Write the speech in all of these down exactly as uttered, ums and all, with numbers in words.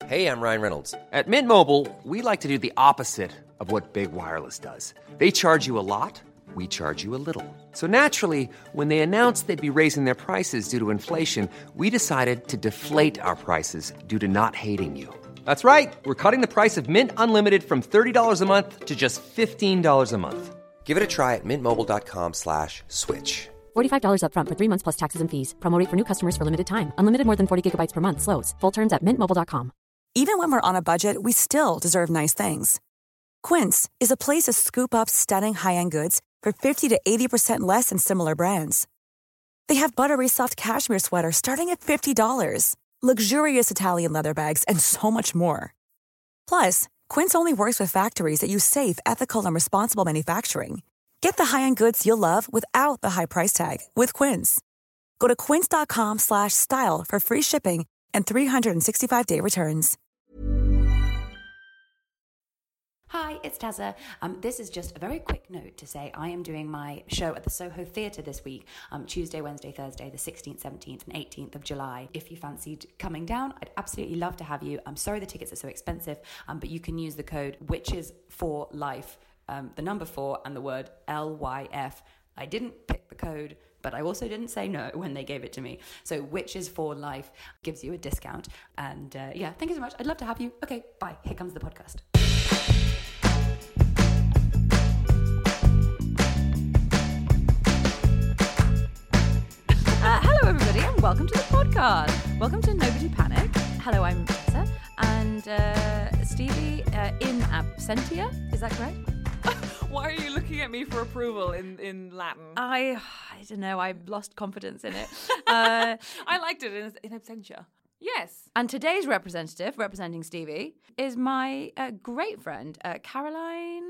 Hey, I'm Ryan Reynolds. At Mint Mobile, we like to do the opposite of what Big Wireless does. They charge you a lot, we charge you a little. So naturally, when they announced they'd be raising their prices due to inflation, we decided to deflate our prices due to not hating you. That's right. We're cutting the price of Mint Unlimited from thirty dollars a month to just fifteen dollars a month. Give it a try at mintmobile.com slash switch. forty-five dollars up front for three months plus taxes and fees. Promo rate for new customers for limited time. Unlimited more than forty gigabytes per month. Slows full terms at mint mobile dot com. Even when we're on a budget, we still deserve nice things. Quince is a place to scoop up stunning high-end goods for fifty to eighty percent less than similar brands. They have buttery soft cashmere sweaters starting at fifty dollars, luxurious Italian leather bags, and so much more. Plus, Quince only works with factories that use safe, ethical, and responsible manufacturing. Get the high-end goods you'll love without the high price tag with Quince. Go to quince.com slash style for free shipping and three sixty-five day returns. Hi, it's Tazza. Um, this is just a very quick note to say I am doing my show at the Soho Theatre this week, um, Tuesday, Wednesday, Thursday, the sixteenth, seventeenth and eighteenth of July. If you fancied coming down, I'd absolutely love to have you. I'm sorry the tickets are so expensive, um, but you can use the code Witches for Life, um, the number four and the word L Y F. I didn't pick the code, but I also didn't say no when they gave it to me. So Witches for Life gives you a discount. And uh, yeah, thank you so much. I'd love to have you. Okay, bye. Here comes the podcast. Uh, hello, everybody, and welcome to the podcast. Welcome to Nobody Panic. Hello, I'm Tessa, and uh, Stevie uh, in absentia. Is that correct? Why are you looking at me for approval in, in Latin? I, I don't know. I lost confidence in it. Uh, I liked it in, in absentia. Yes. And today's representative, representing Stevie, is my uh, great friend, uh, Caroline.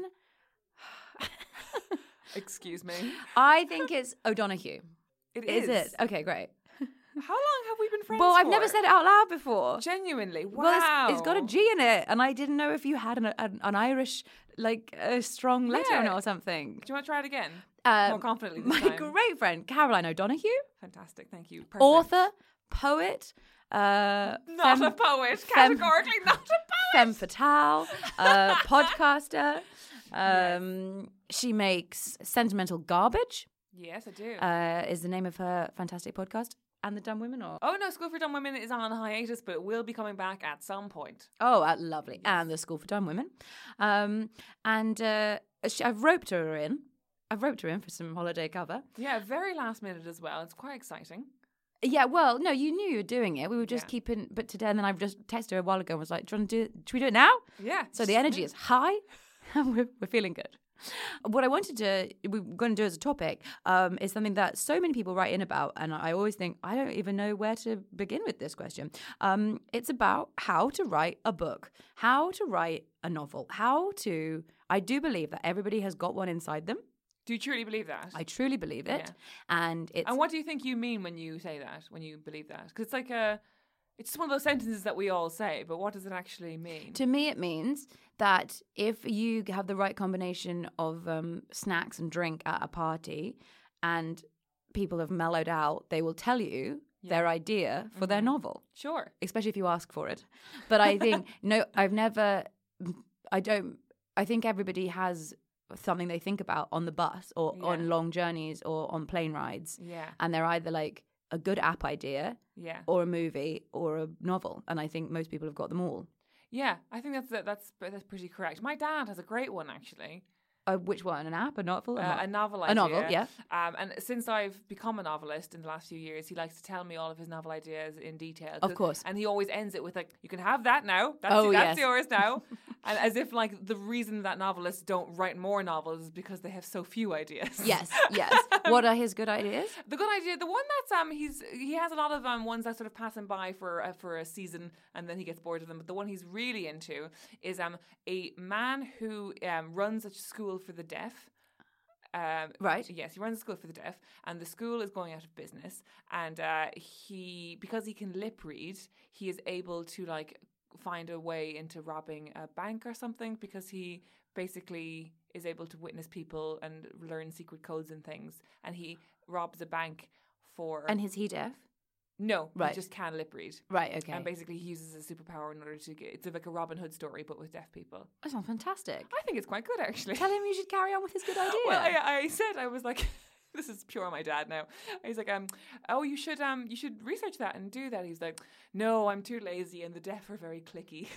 Excuse me. I think it's O'Donoghue. It is. Is it? Okay, great. How long have we been friends Well, I've for? never said it out load before. Genuinely, wow. Well, it's, it's got a G in it, and I didn't know if you had an, an, an Irish, like, a strong letter Yeah. in it or something. Do you want to try it again? Um, More confidently this My time. great friend, Caroline O'Donoghue. Fantastic, thank you. Perfect. Author, poet, uh, Not femme- a poet. femme- Categorically not a poet. Femme fatale, uh, podcaster. Um, She makes Sentimental Garbage, Yes, I do. uh, is the name of her fantastic podcast. And The Dumb Women, or oh, no, School for Dumb Women is on hiatus, but it will be coming back at some point. oh, uh, lovely, and The School for Dumb Women. Um, and uh, she, I've roped her in. I've roped her in for some holiday cover. Yeah, very last minute as well. It's quite exciting. Yeah, well, no, you knew you were doing it. We were just Yeah. keeping, but today, and then I've just texted her a while ago and was like, "Do you want to do? Should we do it now?" Yeah. So the energy is high, and we're, we're feeling good. What I wanted to, we're going to do as a topic, um, is something that so many people write in about, and I always think, I don't even know where to begin with this question. Um, it's about how to write a book, how to write a novel, how to, I do believe that everybody has got one inside them. Do you truly believe that? I truly believe it. Yeah. And it's... And what do you think you mean when you say that, when you believe that? Because it's like a, it's just one of those sentences that we all say, but what does it actually mean? To me, it means that if you have the right combination of um, snacks and drink at a party and people have mellowed out, they will tell you Yeah. their idea for their novel, Sure. especially if you ask for it. But I think, no, I've never, I don't, I think everybody has something they think about on the bus or Yeah. on long journeys or on plane rides. Yeah. And they're either like a good app idea Yeah. or a movie or a novel. And I think most people have got them all. Yeah, I think that's that's that's pretty correct. My dad has a great one actually. Uh, which one? An app? A novel? Uh, a novel idea. A novel, yeah. Um, and since I've become a novelist in the last few years, he likes to tell me all of his novel ideas in detail. Of course. And he always ends it with like, "You can have that now. That's, Oh, that's yes. yours now." And as if like the reason that novelists don't write more novels is because they have so few ideas. Yes, yes. What are his good ideas? The good idea, the one that's um he's he has a lot of um ones that sort of pass him by for uh, for a season and then he gets bored of them. But the one he's really into is um a man who um runs a school for the deaf. Um, Right. Yes, he runs a school for the deaf, and the school is going out of business. And uh, he, because he can lip read, he is able to like find a way into robbing a bank or something because he basically is able to witness people and learn secret codes and things. And he robs a bank for. And is he deaf? No, Right. he just can lip read. Right, okay. And basically he uses a superpower in order to get, it's like a Robin Hood story, but with deaf people. That sounds fantastic. I think it's quite good, actually. Tell him you should carry on with his good idea. Well, I, I said, I was like, this is pure my dad now. He's like, um, oh, you should, um, you should research that and do that. He's like, no, I'm too lazy, and the deaf are very clicky.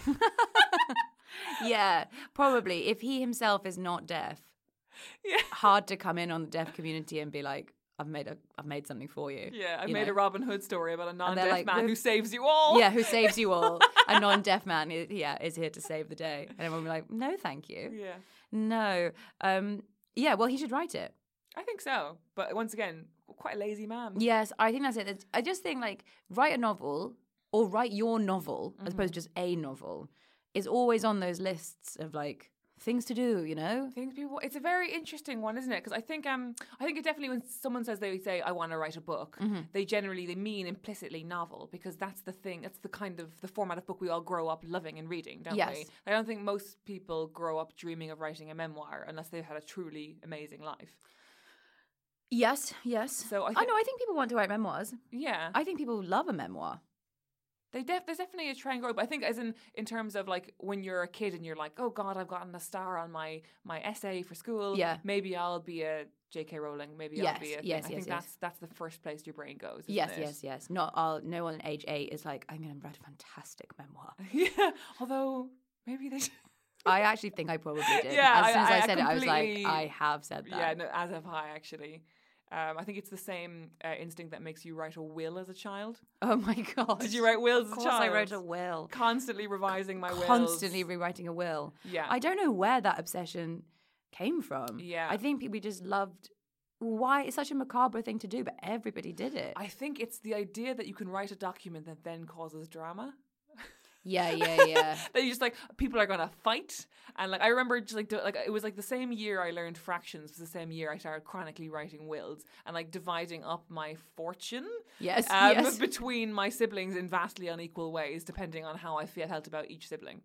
Yeah, probably. If he himself is not deaf, Yeah. hard to come in on the deaf community and be like, I've made a, I've made something for you. Yeah, I you made know? a Robin Hood story about a they're non-deaf like, man "We're- who saves you all. Yeah, who saves you all. A non-deaf man, is, yeah, is here to save the day. And everyone will be like, no, thank you. Yeah, No. Um, yeah, well, he should write it. I think so. But once again, quite a lazy man. Yes, I think that's it. It's- I just think, like, write a novel or write your novel, as opposed to just a novel, is always on those lists of, like, things to do, you know? Things people, it's a very interesting one, isn't it? Because I think, um, I think it definitely when someone says they say I want to write a book, they generally they mean implicitly novel, because that's the thing. That's the kind of the format of book we all grow up loving and reading, don't Yes. we? I don't think most people grow up dreaming of writing a memoir unless they've had a truly amazing life. Yes, yes. So I I thi- know, I think people want to write memoirs. Yeah, I think people love a memoir. They def- there's definitely a trend growing, but I think as in in terms of like when you're a kid and you're like, oh God, I've gotten a star on my my essay for school. Yeah. Maybe I'll be a J K Rowling. Maybe I'll Yes, be a. yes, I yes, think yes. that's that's the first place your brain goes. Isn't Yes, it? yes, yes. Not all. No one age eight is like, I'm going to write a fantastic memoir. Yeah. Although maybe they. I actually think I probably did. Yeah, As soon as I- I, I said it, I was like, completely- I have said that. Yeah. No, as have I actually. Um, I think it's the same uh, instinct that makes you write a will as a child. Oh my god. Did you write wills as Of a course, I child? wrote a will. Constantly revising my wills. Constantly rewriting a will. Yeah. I don't know where that obsession came from. Yeah. I think people just loved. Why it's such a macabre thing to do, but everybody did it. I think it's the idea that you can write a document that then causes drama. Yeah, yeah, yeah. That you just like people are gonna fight, and like I remember just like do, like it was like the same year I learned fractions. Was the same year I started chronically writing wills and like dividing up my fortune. Yes, um, yes. between my siblings in vastly unequal ways, depending on how I felt about each sibling.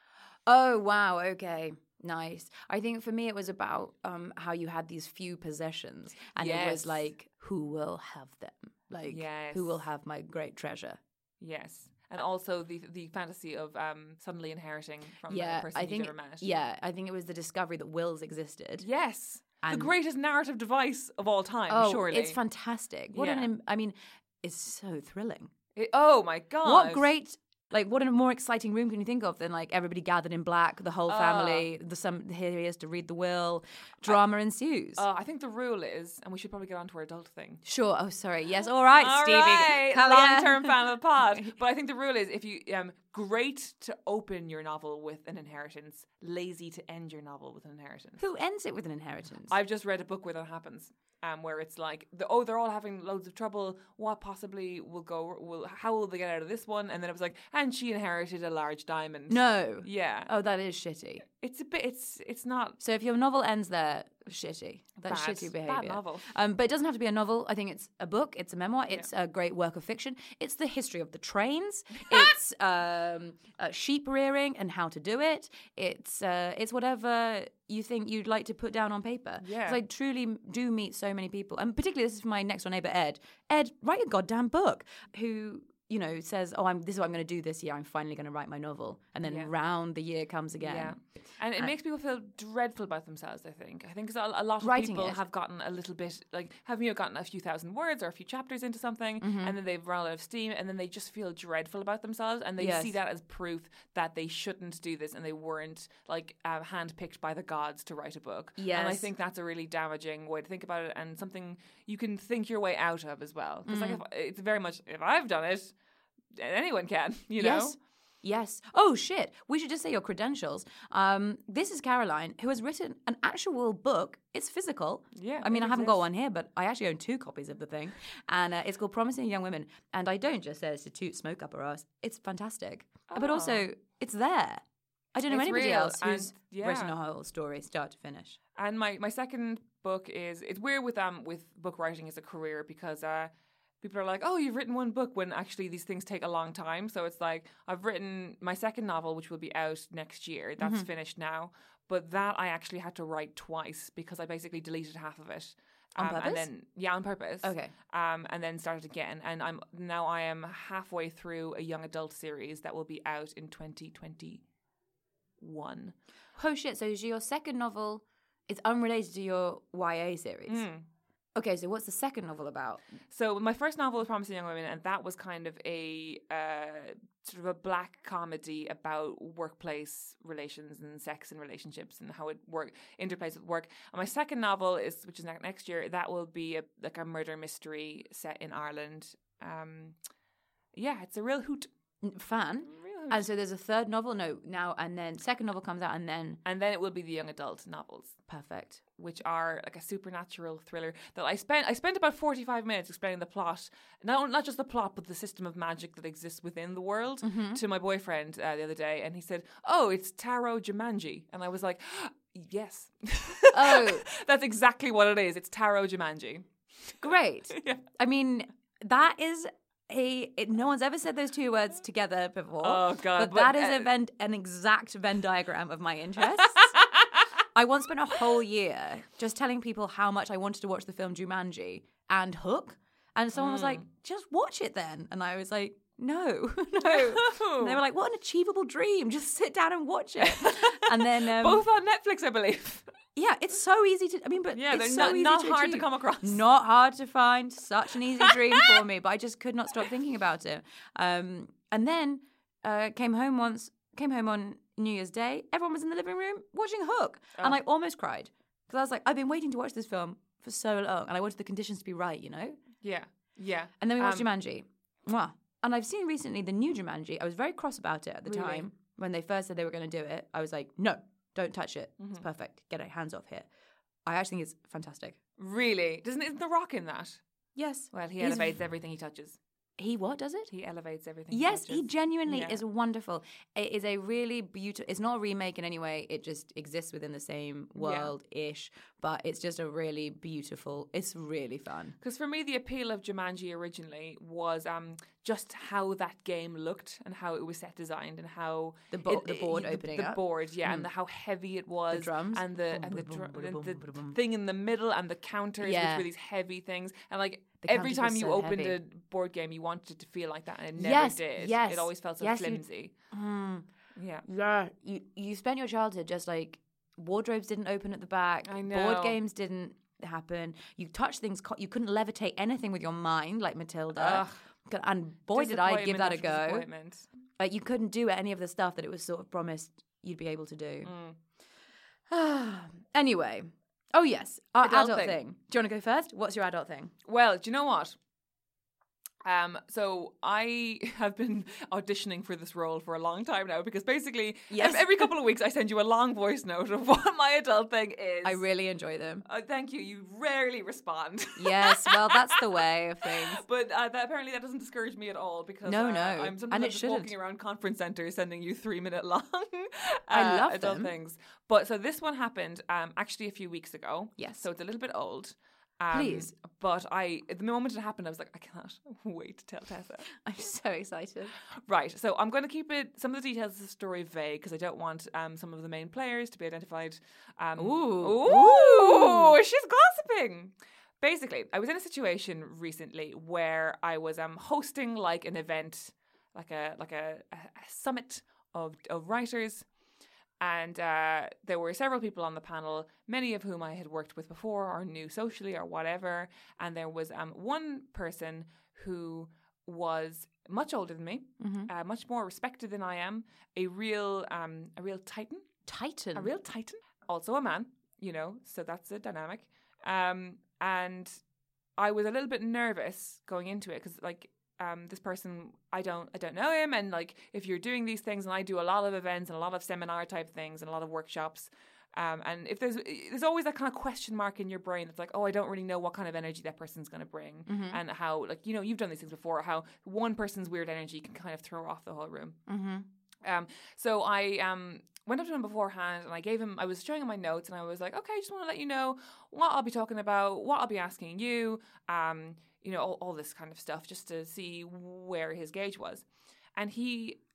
Oh wow, okay. Nice. I think for me it was about um, how you had these few possessions, and it Yes. was like, who will have them? Like, Yes. who will have my great treasure? Yes, and also the the fantasy of um suddenly inheriting from Yeah, a person I you've think. never met. Yeah, I think it was the discovery that wills existed. Yes. The And- greatest narrative device of all time, Oh, surely. it's fantastic. What an! Yeah. im- I mean, it's so thrilling. It- oh my god. What great! Like, what a more exciting room can you think of than like everybody gathered in black, the whole family, the some here he is to read the will, drama ensues. Uh, I think the rule is, and we should probably get on to our adult thing. Sure. Oh, sorry. Yes. All right, All Stevie. right, Hell yeah. long-term fan of the pod. But I think the rule is, if you um, great to open your novel with an inheritance, lazy to end your novel with an inheritance. Who ends it with an inheritance? I've just read a book where that happens, um, where it's like, the, oh, they're all having loads of trouble. What possibly will go? Will how will they get out of this one? And then it was like, and she inherited a large diamond. No. Yeah. Oh, that is shitty. It's a bit. It's it's not. So if your novel ends there, shitty. That's Bad. shitty Bad behavior. novel. Um, but it doesn't have to be a novel. I think it's a book. It's a memoir. It's a great work of fiction. It's the history of the trains. It's um, uh, sheep rearing and how to do it. It's uh, it's whatever you think you'd like to put down on paper. Yeah. 'Cause I truly do meet so many people, and particularly this is for my next door neighbor Ed. Ed, write a goddamn book. Who, you know, says, "Oh, I'm this is what I'm going to do this year. I'm finally going to write my novel," and then Yeah. round the year comes again. Yeah. And it makes people feel dreadful about themselves, I think. I think 'cause a, a lot of Writing people it. have gotten a little bit, like, have, you know, gotten a few thousand words or a few chapters into something, Mm-hmm. and then they've run out of steam, and then they just feel dreadful about themselves, and they Yes. see that as proof that they shouldn't do this, and they weren't, like, uh, handpicked by the gods to write a book. And I Yes. think that's a really damaging way to think about it, and something you can think your way out of as well. Because, like, if, it's very much, if I've done it, anyone can, you know? Yes. Yes. Oh, shit. We should just say your credentials. Um, this is Caroline, who has written an actual book. It's physical. Yeah, I mean, it I haven't got exists. one here, but I actually own two copies of the thing. And uh, it's called Promising Young Women. And I don't just say this to toot smoke up our ass. It's fantastic. But also, it's there. I don't know It's anybody real, else who's and- yeah. written a whole story, start to finish. And my, my second book is, it's weird with um with book writing as a career, because uh people are like, oh, you've written one book, when actually these things take a long time. So it's like, I've written my second novel, which will be out next year. That's Mm-hmm. finished now. But that I actually had to write twice, because I basically deleted half of it. On um, purpose? and then yeah, on purpose. Okay. Um, and then started again, and I'm now I am halfway through a young adult series that will be out in twenty twenty-one. Oh shit! So your second novel is unrelated to your Y A series. Mm. Okay, so what's the second novel about? So my first novel was Promising Young Women, and that was kind of a uh, sort of a black comedy about workplace relations and sex and relationships and how it work interplays with work. And my second novel is, which is ne- next year, that will be a, like a murder mystery set in Ireland. Um, yeah, it's a real hoot. Fan. Real hoot. And so there's a third novel? No, now and then second novel comes out and then... And then it will be the young adult novels, Perfect. which are like a supernatural thriller that I spent I spent about forty-five minutes explaining the plot, not not just the plot but the system of magic that exists within the world Mm-hmm. to my boyfriend uh, the other day, and he said, "Oh, it's Tarot Jumanji," and I was like, "Yes, Oh. that's exactly what it is. It's Tarot Jumanji." Great. Yeah. I mean, that is a... It, no one's ever said those two words together before. Oh, God, But, but, that is uh, a Venn, an exact Venn diagram of my interests. I once spent a whole year just telling people how much I wanted to watch the film Jumanji and Hook. And someone was like, just watch it then. And I was like, no, no. And they were like, what an achievable dream. Just sit down and watch it. And then... Um, Both on Netflix, I believe. yeah, it's so easy to... I mean, but Yeah, it's they're so not- easy not to hard to achieve. come across. Not hard to find. Such an easy dream for me. But I just could not stop thinking about it. Um, and then uh, came home once... Came home on New Year's Day. Everyone was in the living room watching Hook. And I almost cried. Because I was like, I've been waiting to watch this film for so long. And I wanted the conditions to be right, you know? Yeah, yeah. And then we watched Um, Jumanji. Mwah. And I've seen recently the new Jumanji. I was very cross about it at the Really? time. When they first said they were going to do it, I was like, no, don't touch it. Mm-hmm. It's perfect. Get it, hands off here. I actually think it's fantastic. Really? Doesn't isn't The Rock in that? Yes. Well, he He's- elevates everything he touches. He what does it? He elevates everything. Yes, he, he touches. genuinely Yeah. is wonderful. It is a really beautiful... It's not a remake in any way. It just exists within the same world-ish. But it's just a really beautiful... It's really fun. Because for me, the appeal of Jumanji originally was um, just how that game looked and how it was set designed and how The bo- it- the board it- opening the up. board, yeah, and the, how heavy it was, drums. and the Boom, and the, boom, drum, boom, and boom, the boom, boom. thing in the middle and the counters, Yeah. which were these heavy things, and like The every counters were time you so opened heavy. a board game, you wanted it to feel like that, and it never Yes, did. yes, It always felt so yes, you- flimsy. Mm. Yeah. Yeah, you you spent your childhood just like wardrobes didn't open at the back. I know. Board games didn't happen. You touched things. co- You couldn't levitate anything with your mind, like Matilda. Ugh. And boy, did I give Disappointment that a after go. disappointment. Like you couldn't do any of the stuff that it was sort of promised you'd be able to do. Mm. Anyway, oh yes, our Adult adult, thing. thing. Do you want to go first? What's your adult thing? Well, do you know what? Um, so I have been auditioning for this role for a long time now because basically Yes. ev- every couple of weeks I send you a long voice note of what my adult thing is. I really enjoy them. Uh, thank you. You rarely respond. Yes, well, that's the way of things. But uh, that, apparently that doesn't discourage me at all because No, uh, no. I'm And sometimes it just shouldn't. walking around conference centres sending you three minute long uh, I love adult them. things. But so this one happened um, actually a few weeks ago. Yes. So it's a little bit old. Um, Please. But I, at the moment it happened, I was like, I cannot wait to tell Tessa. I'm so excited. Right, so I'm going to keep it, some of the details of the story vague because I don't want um, some of the main players to be identified. Um, Ooh. Ooh, she's gossiping. Basically, I was in a situation recently where I was um, hosting like an event, like a like a, a, a summit of, of writers. And uh, there were several people on the panel, many of whom I had worked with before or knew socially or whatever. And there was um, one person who was much older than me, uh, much more respected than I am, a real, um, a real titan, Titan. a real titan, also a man, you know, so that's a dynamic. Um, and I was a little bit nervous going into it because, like, Um, this person, I don't, I don't know him, and like, if you're doing these things, and I do a lot of events and a lot of seminar type things and a lot of workshops, um, and if there's, there's always that kind of question mark in your brain that's like, oh, I don't really know what kind of energy that person's going to bring, Mm-hmm. and how, like, you know, you've done these things before, how one person's weird energy can kind of throw off the whole room. Mm-hmm. Um, so I um went up to him beforehand and I gave him, I was showing him my notes and I was like, okay, I just want to let you know what I'll be talking about, what I'll be asking you, um, you know, all, all this kind of stuff just to see where his gauge was. And he,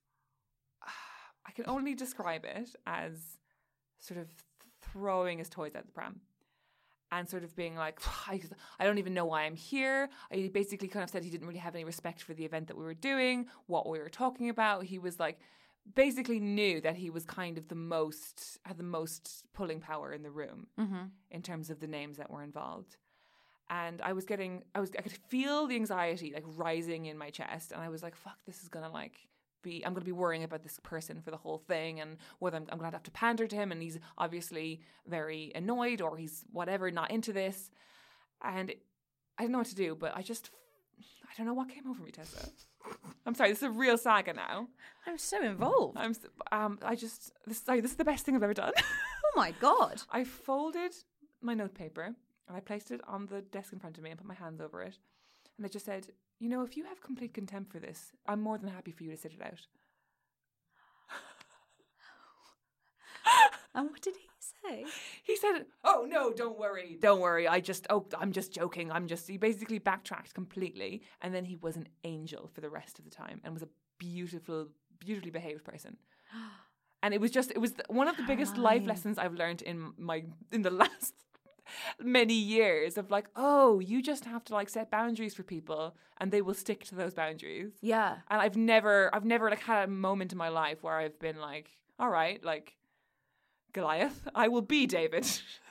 I can only describe it as sort of throwing his toys out the pram. and sort of being like, I, I don't even know why I'm here. He basically kind of said he didn't really have any respect for the event that we were doing, what we were talking about. He was like, basically knew that he was kind of the most, had the most pulling power in the room mm-hmm. in terms of the names that were involved. And I was getting, I was, I could feel the anxiety like rising in my chest. And I was like, fuck, this is going to like be, I'm going to be worrying about this person for the whole thing and whether I'm, I'm going to have to pander to him. And he's obviously very annoyed or he's whatever, not into this. And I didn't know what to do, but I just, I don't know what came over me, Tessa. I'm sorry, this is a real saga now. I'm so involved. I'm, um, I just, this, sorry, this is the best thing I've ever done. Oh my God. I folded my notepaper and I placed it on the desk in front of me and put my hands over it. And I just said, you know, if you have complete contempt for this, I'm more than happy for you to sit it out. And what did he say? He said, oh, no, don't worry. Don't worry. I just, oh, I'm just joking. I'm just, he basically backtracked completely. And then he was an angel for the rest of the time and was a beautiful, beautifully behaved person. And it was just, it was one of the biggest life lessons I've learned in my, in the last many years of like, oh, you just have to like set boundaries for people and they will stick to those boundaries. Yeah. And I've never, I've never like had a moment in my life where I've been like, all right, like, Goliath, I will be David.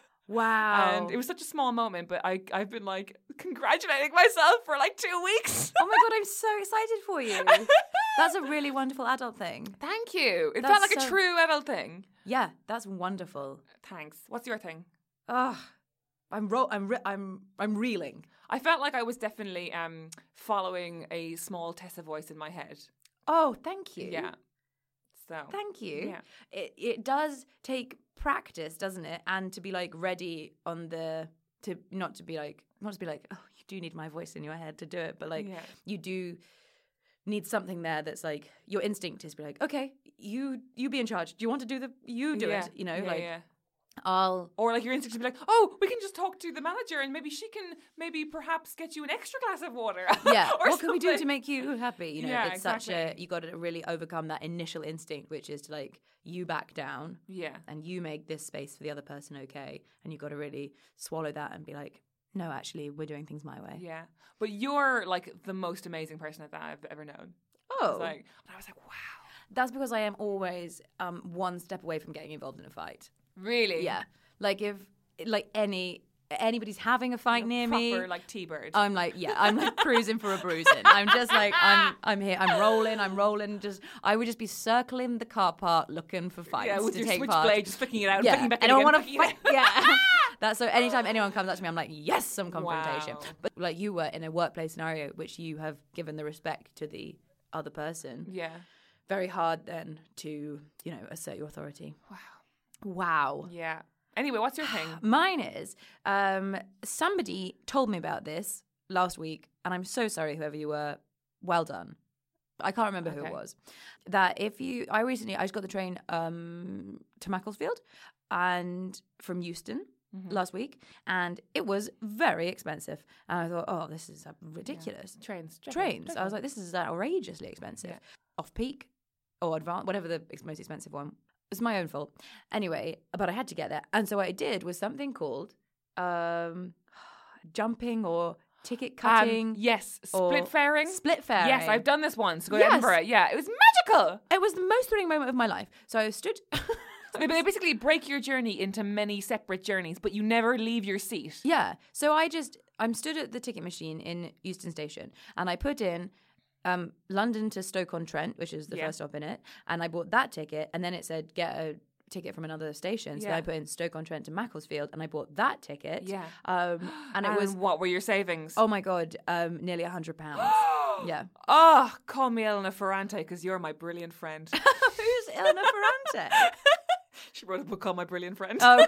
Wow. And it was such a small moment, but I, I've been like congratulating myself for like two weeks. Oh my God, I'm so excited for you. That's a really wonderful adult thing. Thank you. It That's felt like so... a true adult thing. Yeah, that's wonderful. Thanks. What's your thing? Ugh. I'm ro- I'm re- I'm I'm reeling. I felt like I was definitely um following a small Tessa voice in my head. Oh, thank you. Yeah. So thank you. Yeah. It it does take practice, doesn't it? And to be like ready on the to not to be like not to be like, oh, you do need my voice in your head to do it, but like yeah. you do need something there that's like your instinct is be like, okay, you you be in charge. Do you want to do the you do yeah. it? You know, yeah, like yeah. I'll or like your instinct to be like, oh, we can just talk to the manager and maybe she can maybe perhaps get you an extra glass of water. Yeah. or what can we do to something. make you happy? You know, Yeah, it's exactly. such a you got to really overcome that initial instinct, which is to like you back down. Yeah. And you make this space for the other person okay, and you got to really swallow that and be like, no, actually, we're doing things my way. Yeah. But you're like the most amazing person that I've ever known. Oh. I was like, and I was like, wow. That's because I am always um, one step away from getting involved in a fight. Really? Yeah. Like if like any anybody's having a fight You're near proper, me, like T-bird. I'm like, yeah, I'm like cruising for a bruising. I'm just like, I'm I'm here, I'm rolling, I'm rolling. Just I would just be circling the car park looking for fights yeah, with to your take switchblade, part. just flicking it out, Yeah, flicking back and in I again, want to flicking it fight. out. Yeah, that's so. Anytime anyone comes up to me, I'm like, yes, some confrontation. Wow. But like you were in a workplace scenario, which you have given the respect to the other person. Yeah. Very hard then to you know assert your authority. Wow. Wow. Yeah. Anyway, what's your thing? Mine is um, somebody told me about this last week, and I'm so sorry, whoever you were. Well done. I can't remember who Okay. it was. That if you, I recently, I just got the train um, to Macclesfield, and from Euston Mm-hmm. last week, and it was very expensive. And I thought, oh, this is uh, ridiculous. Yeah. Trains. Trains. I was like, this is outrageously expensive. Yeah. Off peak or advanced, whatever the ex- most expensive one. It's my own fault. Anyway, but I had to get there. And so what I did was something called um, jumping or ticket cutting. Um, yes. or Split faring. Split faring. Yes, I've done this once. Go Yes. to Edinburgh. Yeah, it was magical. It was the most thrilling moment of my life. So I stood. They they basically break your journey into many separate journeys, but you never leave your seat. Yeah. So I just, I'm stood at the ticket machine in Euston Station, and I put in um, London to Stoke-on-Trent, which is the Yeah. first stop in it, and I bought that ticket, and then it said get a ticket from another station. So Yeah. I put in Stoke-on-Trent to Macclesfield, and I bought that ticket. Yeah. Um, and it And was, what were your savings? oh my God, um, nearly a hundred pounds. Yeah. Oh, call me Elena Ferrante because you're my brilliant friend. Who's Eleanor Ferrante? She wrote a book called My Brilliant Friend. Oh.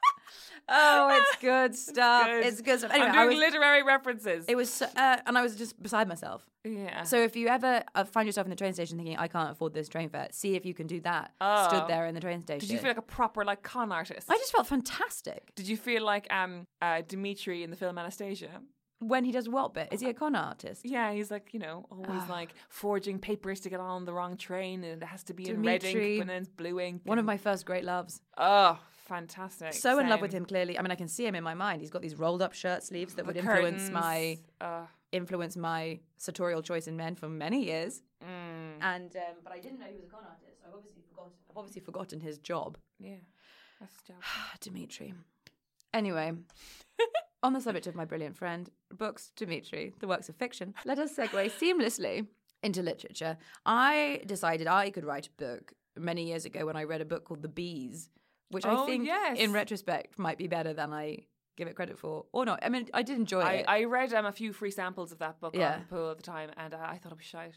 Oh, it's good stuff. Good. It's good stuff. Anyway, I'm I doing was, literary references. it was, so, uh, and I was just beside myself. yeah. So if you ever uh, find yourself in the train station thinking, I can't afford this train fare, see if you can do that. Oh. Stood there in the train station. Did you feel like a proper like con artist? I just felt fantastic. Did you feel like um uh, Dimitri in the film Anastasia? When he does what bit? Is he a con artist? Yeah, he's like, you know, always like forging papers to get on the wrong train and it has to be in red Dimitri, ink and then it's blue ink. One of and- my first great loves. Oh, fantastic. So in love with Same. him, clearly. I mean, I can see him in my mind. He's got these rolled up shirt sleeves that The would influence curtains, my uh, influence my sartorial choice in men for many years. mm, And um, but I didn't know he was a con artist. I've obviously forgotten. I've obviously forgotten his job. yeah, that's his job. Dimitri. Anyway, on the subject of my brilliant friend, books, Dimitri, the works of fiction, let us segue seamlessly into literature. I decided I could write a book many years ago when I read a book called The Bees, which I Oh, think, yes. in retrospect, might be better than I give it credit for. Or not. I mean, I did enjoy I, it. I read um, a few free samples of that book Yeah. on the pool at the time, and uh, I thought it was shite.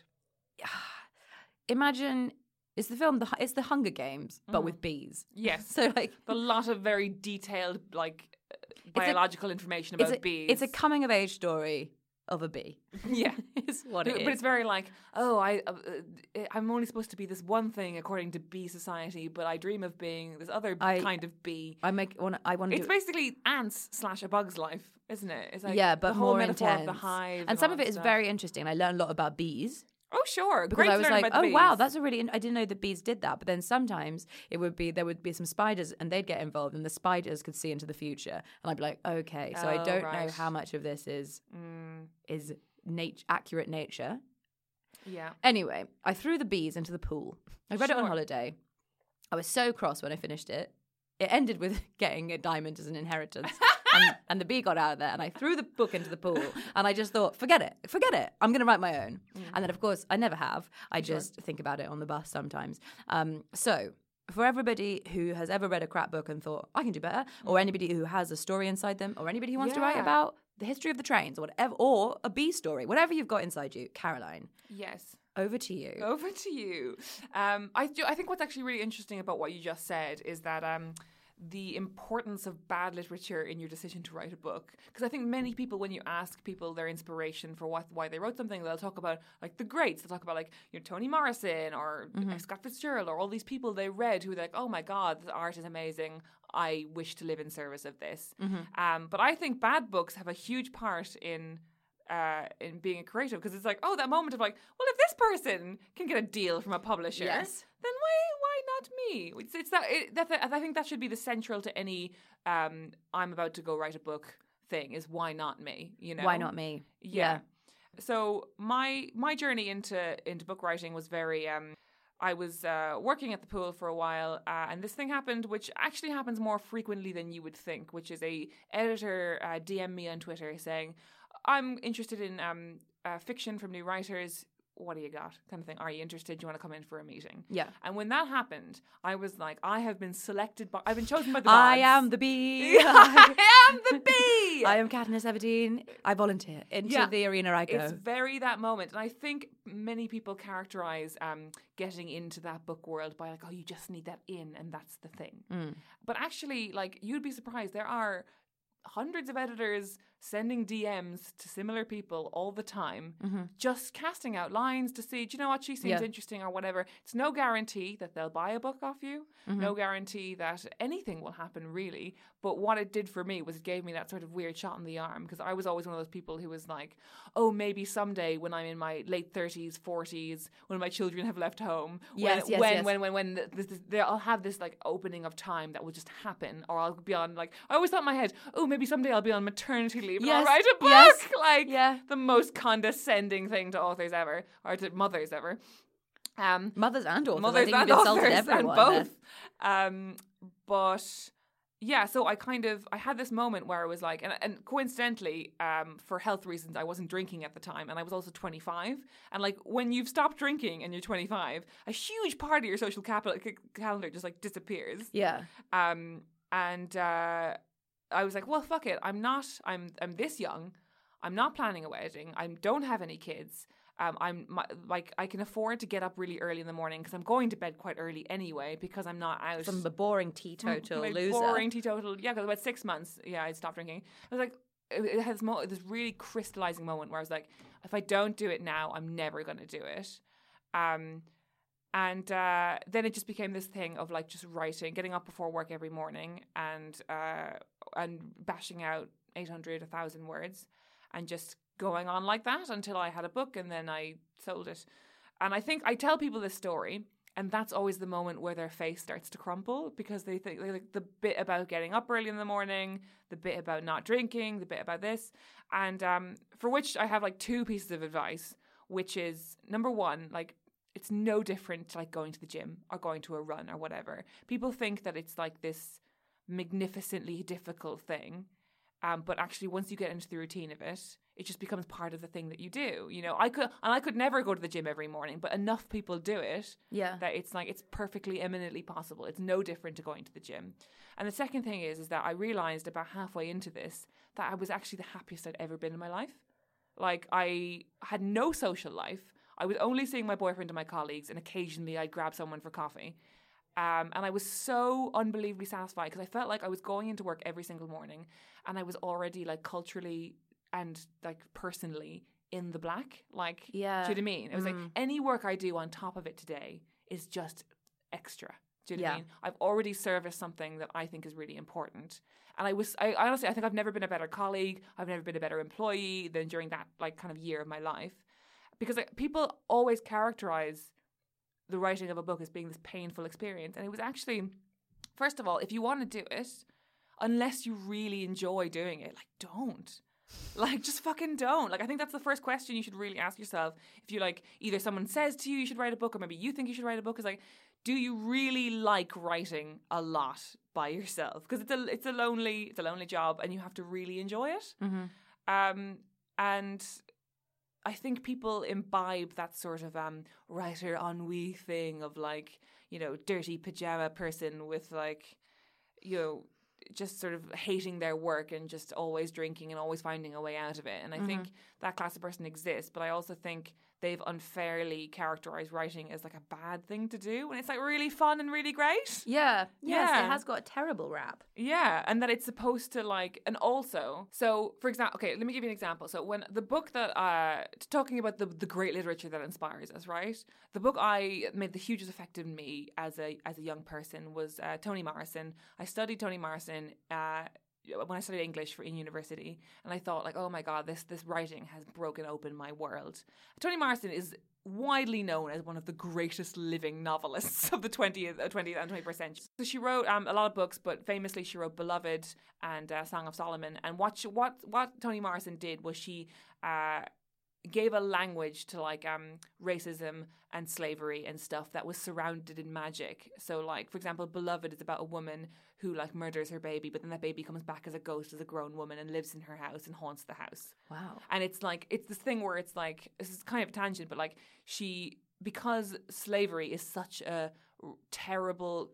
Imagine, it's the film, the, it's the Hunger Games, but with bees. Yes. So, like... A lot of very detailed, like, uh, a- biological information It's about a, bees. it's a coming-of-age story of a bee. Yeah. Is what but it is. but it's very like, oh, I, uh, uh, I'm only supposed to be this one thing according to bee society, but I dream of being this other I- kind of bee. I make want I want to It's basically ants slash a bug's life, isn't it? It's like yeah, but the whole more metaphor intense. of the hive, and some all of it that is stuff. very interesting. I learned a lot about bees Oh, sure, because great I to was learn like, about the oh wow, bees. that's a really. In- I didn't know that bees did that. But then sometimes it would be there would be some spiders and they'd get involved, and the spiders could see into the future, and I'd be like, okay, so I Oh, don't know right. how much of this is Mm, is nat- accurate nature. yeah. Anyway, I threw the bees into the pool. I read it on Sure. holiday. I was so cross when I finished it. It ended with getting a diamond as an inheritance. and, and the bee got out of there, and I threw the book into the pool. And I just thought, forget it, forget it. I'm going to write my own. Mm. And then, of course, I never have. I just think about it on the bus sometimes. Um, so, for everybody who has ever read a crap book and thought, I can do better, or anybody who has a story inside them, or anybody who wants to write Yeah. about the history of the trains, or whatever, or a bee story, whatever you've got inside you, Caroline, Yes. over to you. Over to you. Um, I, do- I think what's actually really interesting about what you just said is that um, the importance of bad literature in your decision to write a book. Because I think many people, when you ask people their inspiration for what why they wrote something, they'll talk about like the greats. They'll talk about like you know Toni Morrison or Mm-hmm. Scott Fitzgerald or all these people they read who are like, oh my God, the art is amazing. I wish to live in service of this. Mm-hmm. Um, but I think bad books have a huge part in uh, in being a creative because it's like, oh, that moment of like, well, if this person can get a deal from a publisher, Yes. then why why not me? It's, it's that it, that's a, I think that should be the central to any um, I'm about to go write a book thing is why not me? You know, Why not me? Yeah. So my my journey into into book writing was very. Um, I was uh, working at the pool for a while, uh, and this thing happened, which actually happens more frequently than you would think. Which is a editor uh, D M me on Twitter saying, "I'm interested in um, uh, fiction from new writers. What do you got?" kind of thing. Are you interested? Do you want to come in for a meeting? Yeah. And when that happened, I was like, I have been selected by. I've been chosen by the I gods. am the bee. I am the bee. I am Katniss Everdeen. I volunteer. Into Yeah. the arena I go. It's very that moment. And I think many people characterize um, getting into that book world by like, oh, you just need that in and that's the thing. Mm. But actually, like, you'd be surprised. There are hundreds of editors sending D Ms to similar people all the time, just casting out lines to see, do you know what, she seems Yeah. interesting or whatever. It's no guarantee that they'll buy a book off you. No guarantee that anything will happen, really. But what it did for me was it gave me that sort of weird shot in the arm because I was always one of those people who was like, oh, maybe someday when I'm in my late thirties, forties, when my children have left home, Yes, when, yes, when, yes. when, when, when, this, this, there, I'll have this like opening of time that will just happen, or I'll be on like, I always thought in my head, oh, maybe someday I'll be on maternity leave and I'll Yes, write a book. yes, Like yeah. the most condescending thing to authors ever, or to mothers ever. Um, Mothers and authors. I mothers think and you've insulted authors everyone. and there. both. Um, but yeah, so I kind of I had this moment where I was like, and, and coincidentally, um, for health reasons, I wasn't drinking at the time, and I was also twenty-five. And like when you've stopped drinking and you're twenty-five, a huge part of your social capital c- calendar just like disappears. Yeah. Um, and uh, I was like, well, fuck it. I'm not. I'm. I'm this young. I'm not planning a wedding. I don't have any kids. Um, I'm my, like I can afford to get up really early in the morning because I'm going to bed quite early anyway because I'm not out. From the boring teetotal Like, loser. boring teetotal. Yeah, because about six months. Yeah, I stopped drinking. I was like, it, it has mo- this really crystallizing moment where I was like, if I don't do it now, I'm never going to do it. Um, and uh, then it just became this thing of like just writing, getting up before work every morning, and uh, and bashing out eight hundred, a thousand words, and just going on like that until I had a book, and then I sold it. And I think I tell people this story, and that's always the moment where their face starts to crumple because they think like the bit about getting up early in the morning, the bit about not drinking, the bit about this, and um, for which I have like two pieces of advice, which is number one, like it's no different to like going to the gym or going to a run or whatever. People think that it's like this magnificently difficult thing. Um, but actually, once you get into the routine of it, it just becomes part of the thing that you do. You know, I could and I could never go to the gym every morning, but enough people do it Yeah. that it's like it's perfectly eminently possible. It's no different to going to the gym. And the second thing is, is that I realized about halfway into this that I was actually the happiest I'd ever been in my life. Like I had no social life. I was only seeing my boyfriend and my colleagues, and occasionally I'd grab someone for coffee. Um, and I was so unbelievably satisfied because I felt like I was going into work every single morning and I was already like culturally and like personally in the black. Like, Yeah. do you know what I mean? It was Mm. like any work I do on top of it today is just extra. Do you know what I Yeah. mean? I've already serviced something that I think is really important. And I was, I honestly, I think I've never been a better colleague. I've never been a better employee than during that like kind of year of my life. Because like, people always characterize the writing of a book as being this painful experience. And it was actually, first of all, if you want to do it, unless you really enjoy doing it, like don't. Like just fucking don't. Like I think that's the first question you should really ask yourself. If you like, either someone says to you you should write a book, or maybe you think you should write a book, is like, do you really like writing a lot by yourself? Because it's a it's a lonely it's a lonely job, and you have to really enjoy it. Mm-hmm. Um, and I think people imbibe that sort of um, writer ennui thing of like, you know, dirty pajama person with like, you know, just sort of hating their work and just always drinking and always finding a way out of it. And I mm-hmm. think that class of person exists, but I also think they've unfairly characterized writing as like a bad thing to do when it's like really fun and really great. Yeah. Yes, Yeah. it has got a terrible rap. Yeah, and that it's supposed to like, and also, so for example, okay, let me give you an example. So when the book that, uh, talking about the the great literature that inspires us, right? The book I made the hugest effect on me as a as a young person was uh, Toni Morrison. I studied Toni Morrison uh, when I studied English for in university, and I thought like, oh my god, this this writing has broken open my world. Toni Morrison is widely known as one of the greatest living novelists of the twentieth, twentieth and twenty-first century. So she wrote um, a lot of books, but famously she wrote Beloved and uh, Song of Solomon. And what she, what what Toni Morrison did was she uh, gave a language to like um, racism and slavery and stuff that was surrounded in magic. So like, for example, Beloved is about a woman who like murders her baby, but then that baby comes back as a ghost as a grown woman and lives in her house and haunts the house. Wow. And it's like, it's this thing where it's like, this is kind of a tangent, but like she, because slavery is such a terrible,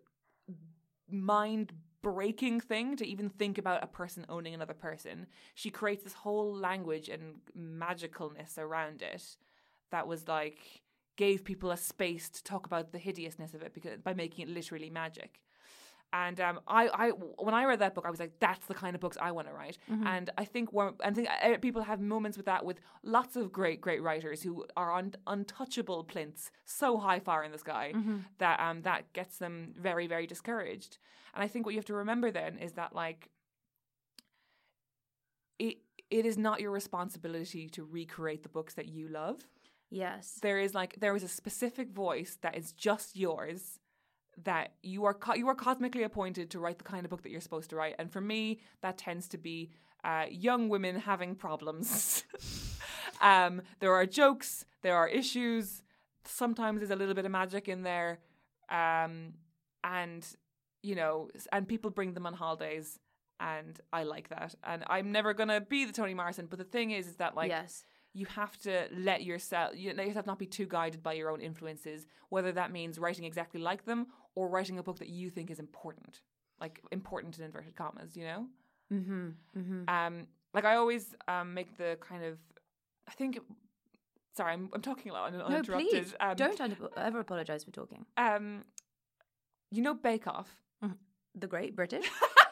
mind-breaking thing to even think about a person owning another person, she creates this whole language and magicalness around it that was like, gave people a space to talk about the hideousness of it because by making it literally magic. And um, I, I, when I read that book, I was like, "That's the kind of books I want to write." Mm-hmm. And I think, we're, I think uh, people have moments with that with lots of great, great writers who are un- untouchable plinths, so high, far in the sky mm-hmm. that um, that gets them very, very discouraged. And I think what you have to remember then is that like, it it is not your responsibility to recreate the books that you love. Yes, there is like there is a specific voice that is just yours. That you are co- you are cosmically appointed to write the kind of book that you're supposed to write. And for me, that tends to be uh, young women having problems. um, there are jokes, there are issues. Sometimes there's a little bit of magic in there. Um, and, you know, and people bring them on holidays. And I like that. And I'm never going to be the Toni Morrison. But the thing is, is that like... Yes. You have to let yourself you let yourself not be too guided by your own influences, whether that means writing exactly like them or writing a book that you think is important, like important in inverted commas, you know? Mm-hmm. Mm-hmm. Um, like I always um, make the kind of, I think, sorry, I'm, I'm talking a lot and no, uninterrupted. please, um, don't under- ever apologise for talking. Um, you know Bake Off? Mm-hmm. The Great British?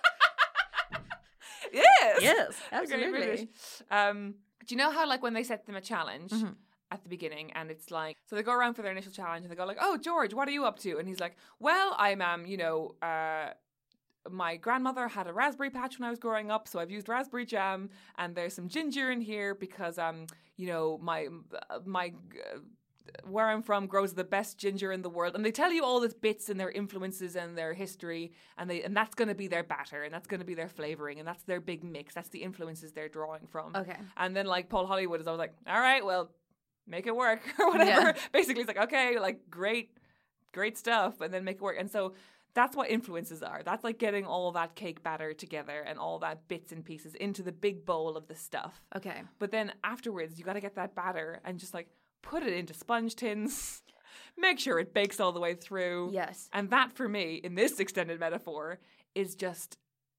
Yes! Yes, The Great absolutely. British. Um, do you know how, like, when they set them a challenge mm-hmm. at the beginning, and it's like, so they go around for their initial challenge, and they go like, "Oh, George, what are you up to?" And he's like, "Well, I'm, um, you know, uh, my grandmother had a raspberry patch when I was growing up, so I've used raspberry jam, and there's some ginger in here because, um, you know, my my uh, where I'm from grows the best ginger in the world, and they tell you all these bits and their influences and their history, and they and that's going to be their batter, and that's going to be their flavoring, and that's their big mix. That's the influences they're drawing from. Okay. And then like Paul Hollywood is always like, all right, well, make it work or whatever. Yeah. Basically, it's like, okay, like great, great stuff, and then make it work. And so that's what influences are. That's like getting all that cake batter together and all that bits and pieces into the big bowl of the stuff. Okay. But then afterwards, you got to get that batter and just like put it into sponge tins, make sure it bakes all the way through. Yes. And that for me, in this extended metaphor, is just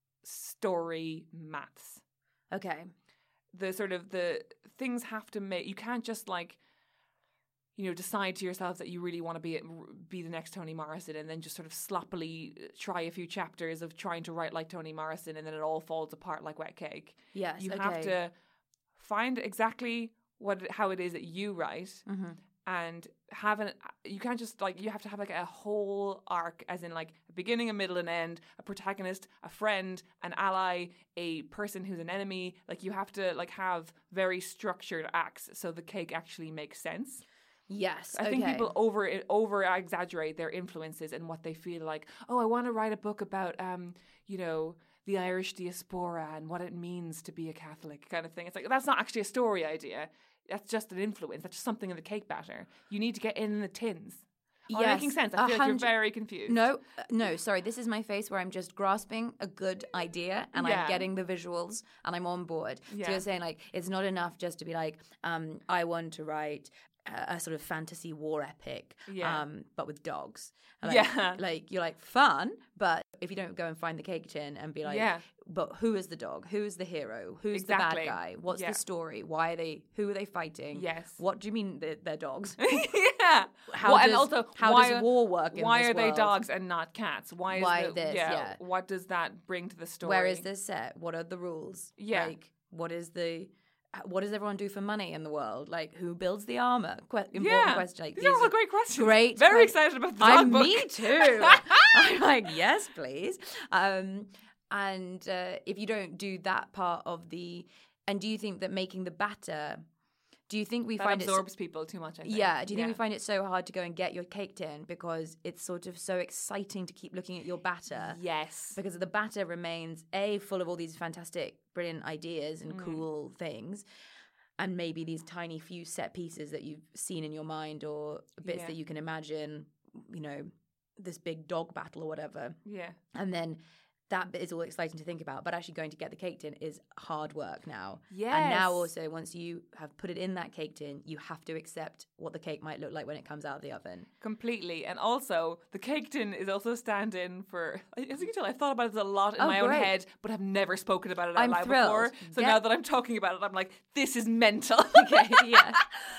story maths. Okay. The sort of the things have to make, you can't just like, you know, decide to yourself that you really want to be be the next Toni Morrison and then just sort of sloppily try a few chapters of trying to write like Toni Morrison and then it all falls apart like wet cake. Yes. You okay. have to find exactly what how it is that you write Mm-hmm. and have an, you can't just like, you have to have like a whole arc, as in like a beginning, a middle, and end, a protagonist, a friend, an ally, a person who's an enemy. Like you have to like have very structured acts so the cake actually makes sense. Yes. I okay. think people over over exaggerate their influences and what they feel like. Oh, I want to write a book about, um, you know, the Irish diaspora and what it means to be a Catholic kind of thing. It's like, that's not actually a story idea. That's just an influence. That's just something in the cake batter. You need to get in the tins. Am I Yes, making sense? I a feel like you're hundred- very confused. No, uh, no, sorry. This is my face where I'm just grasping a good idea and Yeah. I'm getting the visuals and I'm on board. Yeah. So you're saying like it's not enough just to be like, um, I want to write a, a sort of fantasy war epic, Yeah. um, but with dogs. Like, Yeah. like you're like fun, but if you don't go and find the cake tin and be like, Yeah. but who is the dog? Who is the hero? Who's Exactly. the bad guy? What's Yeah. the story? Why are they? Who are they fighting? Yes. What do you mean they're, they're dogs? yeah. How Well, does, and also, how why does are- war work in Why this are they world? dogs and not cats? Why is Why the, this, yeah, yeah. What does that bring to the story? Where is this set? What are the rules? Yeah. Like, what is the... What does everyone do for money in the world? Like, who builds the armor? Que- important Yeah. question. Like, These are all great questions. Great. Very que- excited about the dog I'm book. me too. I'm like, yes, please. Um, and uh, if you don't do that part of the... And do you think that making the batter... Do you think we That find absorbs it... people too much, I think. Yeah. Do you think Yeah. we find it so hard to go and get your cake tin because it's sort of so exciting to keep looking at your batter? Yes. Because the batter remains A, full of all these fantastic, brilliant ideas Mm. and cool things, and maybe these tiny few set pieces that you've seen in your mind or bits Yeah. that you can imagine, you know, this big dog battle or whatever. Yeah. And then that bit is all exciting to think about, but actually going to get the cake tin is hard work now. And now Yes. also, once you have put it in that cake tin, you have to accept what the cake might look like when it comes out of the oven. Completely. And also, the cake tin is also a stand-in for, as you can tell, I've thought about this a lot in Oh, my own great. head, but I've never spoken about it out I'm loud thrilled. before. So Get- now that I'm talking about it, I'm like, this is mental. Okay, yeah.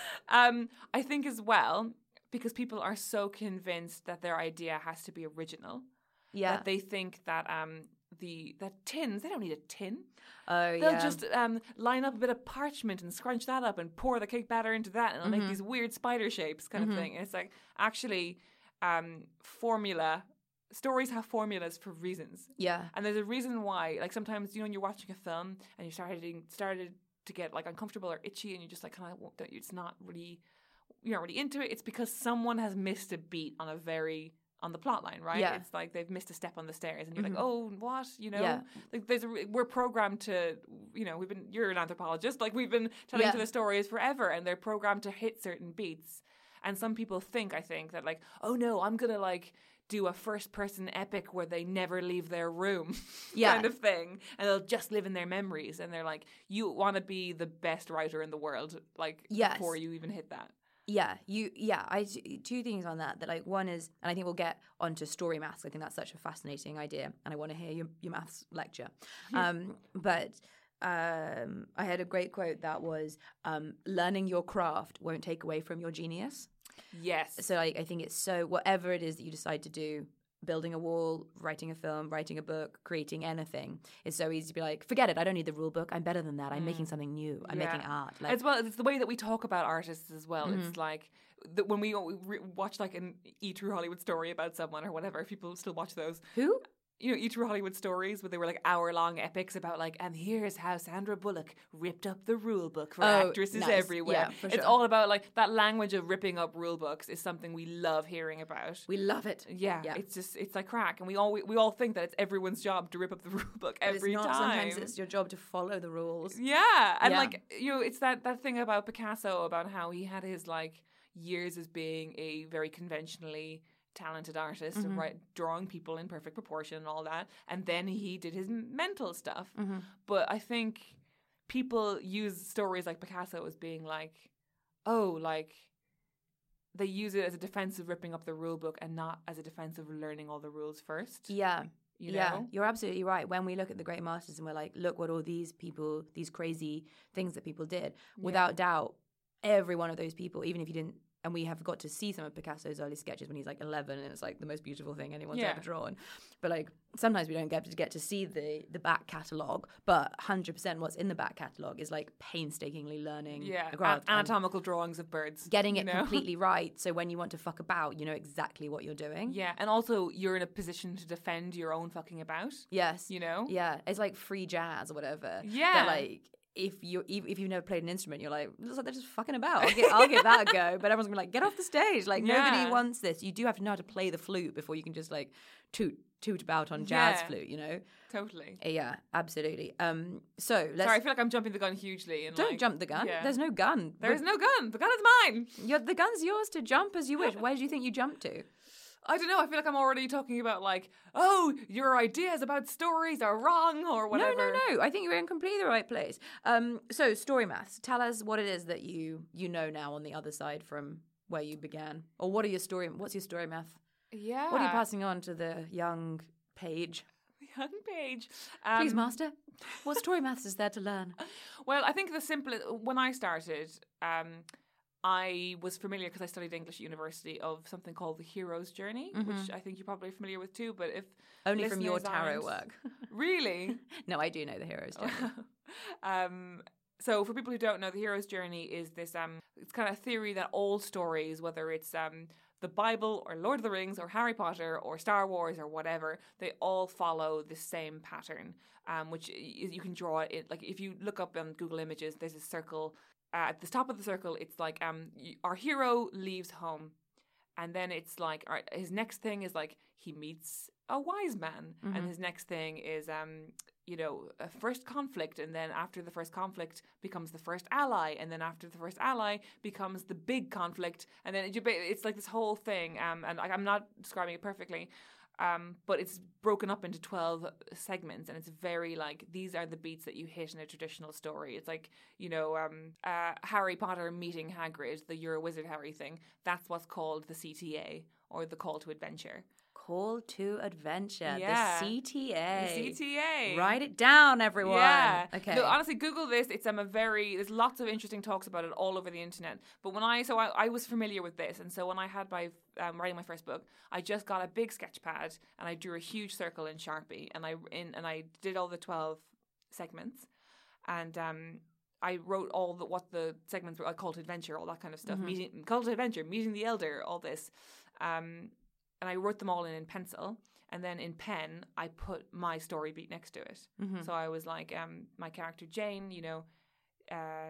um, I think as well, because people are so convinced that their idea has to be original, Yeah. that they think that um the that tins, they don't need a tin. Oh, They'll yeah. just um, line up a bit of parchment and scrunch that up and pour the cake batter into that and it'll Mm-hmm. make these weird spider shapes kind of thing. And it's like, actually, um, formula, stories have formulas for reasons. Yeah. And there's a reason why, like sometimes, you know, when you're watching a film and you started started to get like uncomfortable or itchy and you just like kind of, don't you, it's not really, you're not really into it. It's because someone has missed a beat on a very... on the plot line, right? Yeah. It's like they've missed a step on the stairs and you're like, oh, what? You know? Yeah. Like there's a, we're programmed to, you know, we've been, you're an anthropologist, like we've been telling Yeah. to the stories forever and they're programmed to hit certain beats. And some people think, I think, that like, oh no, I'm going to like do a first person epic where they never leave their room Yeah. kind of thing. And they'll just live in their memories. And they're like, you want to be the best writer in the world, like Yes. before you even hit that. Yeah, you. Yeah, I two things on that. That like one is, and I think we'll get onto story maths. I think that's such a fascinating idea, and I want to hear your your maths lecture. Um, but um, I had a great quote that was, um, "Learning your craft won't take away from your genius." Yes. So I, I think it's so whatever it is that you decide to do. Building a wall, writing a film, writing a book, creating anything. It's so easy to be like, forget it. I don't need the rule book. I'm better than that. I'm making something new. I'm Yeah. making art. Like, as well, it's the way that we talk about artists as well. Mm-hmm. It's like the, when we re- watch like an E True Hollywood story about someone or whatever. If people still watch those, who? you know, each were Hollywood stories where they were like hour long epics about like, and here's how Sandra Bullock ripped up the rule book for Oh, actresses nice. everywhere. Yeah, for It's sure. all about like that language of ripping up rule books is something we love hearing about. We love it. yeah, yeah. it's just it's like crack, and we all we, we all think that it's everyone's job to rip up the rule book But every it's not. time. Sometimes it's your job to follow the rules. Yeah, and Yeah. like you know, it's that that thing about Picasso about how he had his like years as being a very conventionally talented artist Mm-hmm. and right drawing people in perfect proportion and all that, and then he did his mental stuff. Mm-hmm. But I think people use stories like Picasso as being like, oh, like they use it as a defense of ripping up the rule book and not as a defense of learning all the rules first. Yeah. You yeah, know? you're absolutely right. When we look at the great masters and we're like, look what all these people, these crazy things that people did, without doubt, every one of those people, even if you didn't, and we have got to see some of Picasso's early sketches when he's like eleven, and it's like the most beautiful thing anyone's Yeah. ever drawn. But like sometimes we don't get to get to see the the back catalogue, but one hundred percent what's in the back catalogue is like painstakingly learning Yeah, the craft an- and anatomical drawings of birds. getting you it know? completely right. So when you want to fuck about, you know exactly what you're doing. Yeah, and also you're in a position to defend your own fucking about. Yes. You know? Yeah, it's like free jazz or whatever. Yeah. They're like, if you if you've never played an instrument, you're like, looks like they're just fucking about. I'll give, I'll give that a go. But everyone's gonna be like, get off the stage. Like Yeah. nobody wants this. You do have to know how to play the flute before you can just like toot toot about on jazz Yeah. flute. You know? Totally. Uh, Yeah, absolutely. Um, so let's Sorry, I feel like I'm jumping the gun hugely. And don't like, jump the gun. yeah. There's no gun. There is But no gun. The gun is mine. you're, the gun's yours to jump as you wish. Where do you think you jump to? I don't know. I feel like I'm already talking about like, oh, your ideas about stories are wrong or whatever. No, no, no. I think you're in completely the right place. Um, so story maths. Tell us what it is that you you know now on the other side from where you began, or what are your story? What's your story math? Yeah. What are you passing on to the young page? Young Page. Please, Um, master. What story maths is there to learn? Well, I think the simplest, when I started, um, I was familiar because I studied English at university of something called the hero's journey, which I think you're probably familiar with too. But if Only from your listeners tarot aren't- work. really, No, I do know the hero's journey. um, so for people who don't know, the hero's journey is this um, it's kind of theory that all stories, whether it's um, the Bible or Lord of the Rings or Harry Potter or Star Wars or whatever, they all follow the same pattern, um, which y- you can draw it. Like if you look up on Google Images, there's a circle. Uh, at the top of the circle, it's like um, y- our hero leaves home. And then it's like all right, his next thing is like he meets a wise man, and his next thing is um you know a first conflict, and then after the first conflict becomes the first ally, and then after the first ally becomes the big conflict, and then it, it's like this whole thing. Um, and like, I'm not describing it perfectly. Um, but it's broken up into twelve segments, and it's very like these are the beats that you hit in a traditional story. It's like, you know, um, uh, Harry Potter meeting Hagrid, the You're a Wizard Harry thing. That's what's called the C T A, or the Call to Adventure. Call to Adventure. Yeah. The C T A. The C T A. Write it down, everyone. Yeah. Okay. No, honestly, Google this. It's um, a very, there's lots of interesting talks about it all over the internet. But when I, so I, I was familiar with this. And so when I had my, um, writing my first book, I just got a big sketch pad and I drew a huge circle in Sharpie. And I, in, and I did all the twelve segments. And, um, I wrote all the, what the segments were, I called to adventure, all that kind of stuff. Mm-hmm. Meeting, call to adventure, meeting the elder, all this. Um, and I wrote them all in, in pencil. And then in pen, I put my story beat next to it. Mm-hmm. So I was like, um, my character Jane, you know, uh,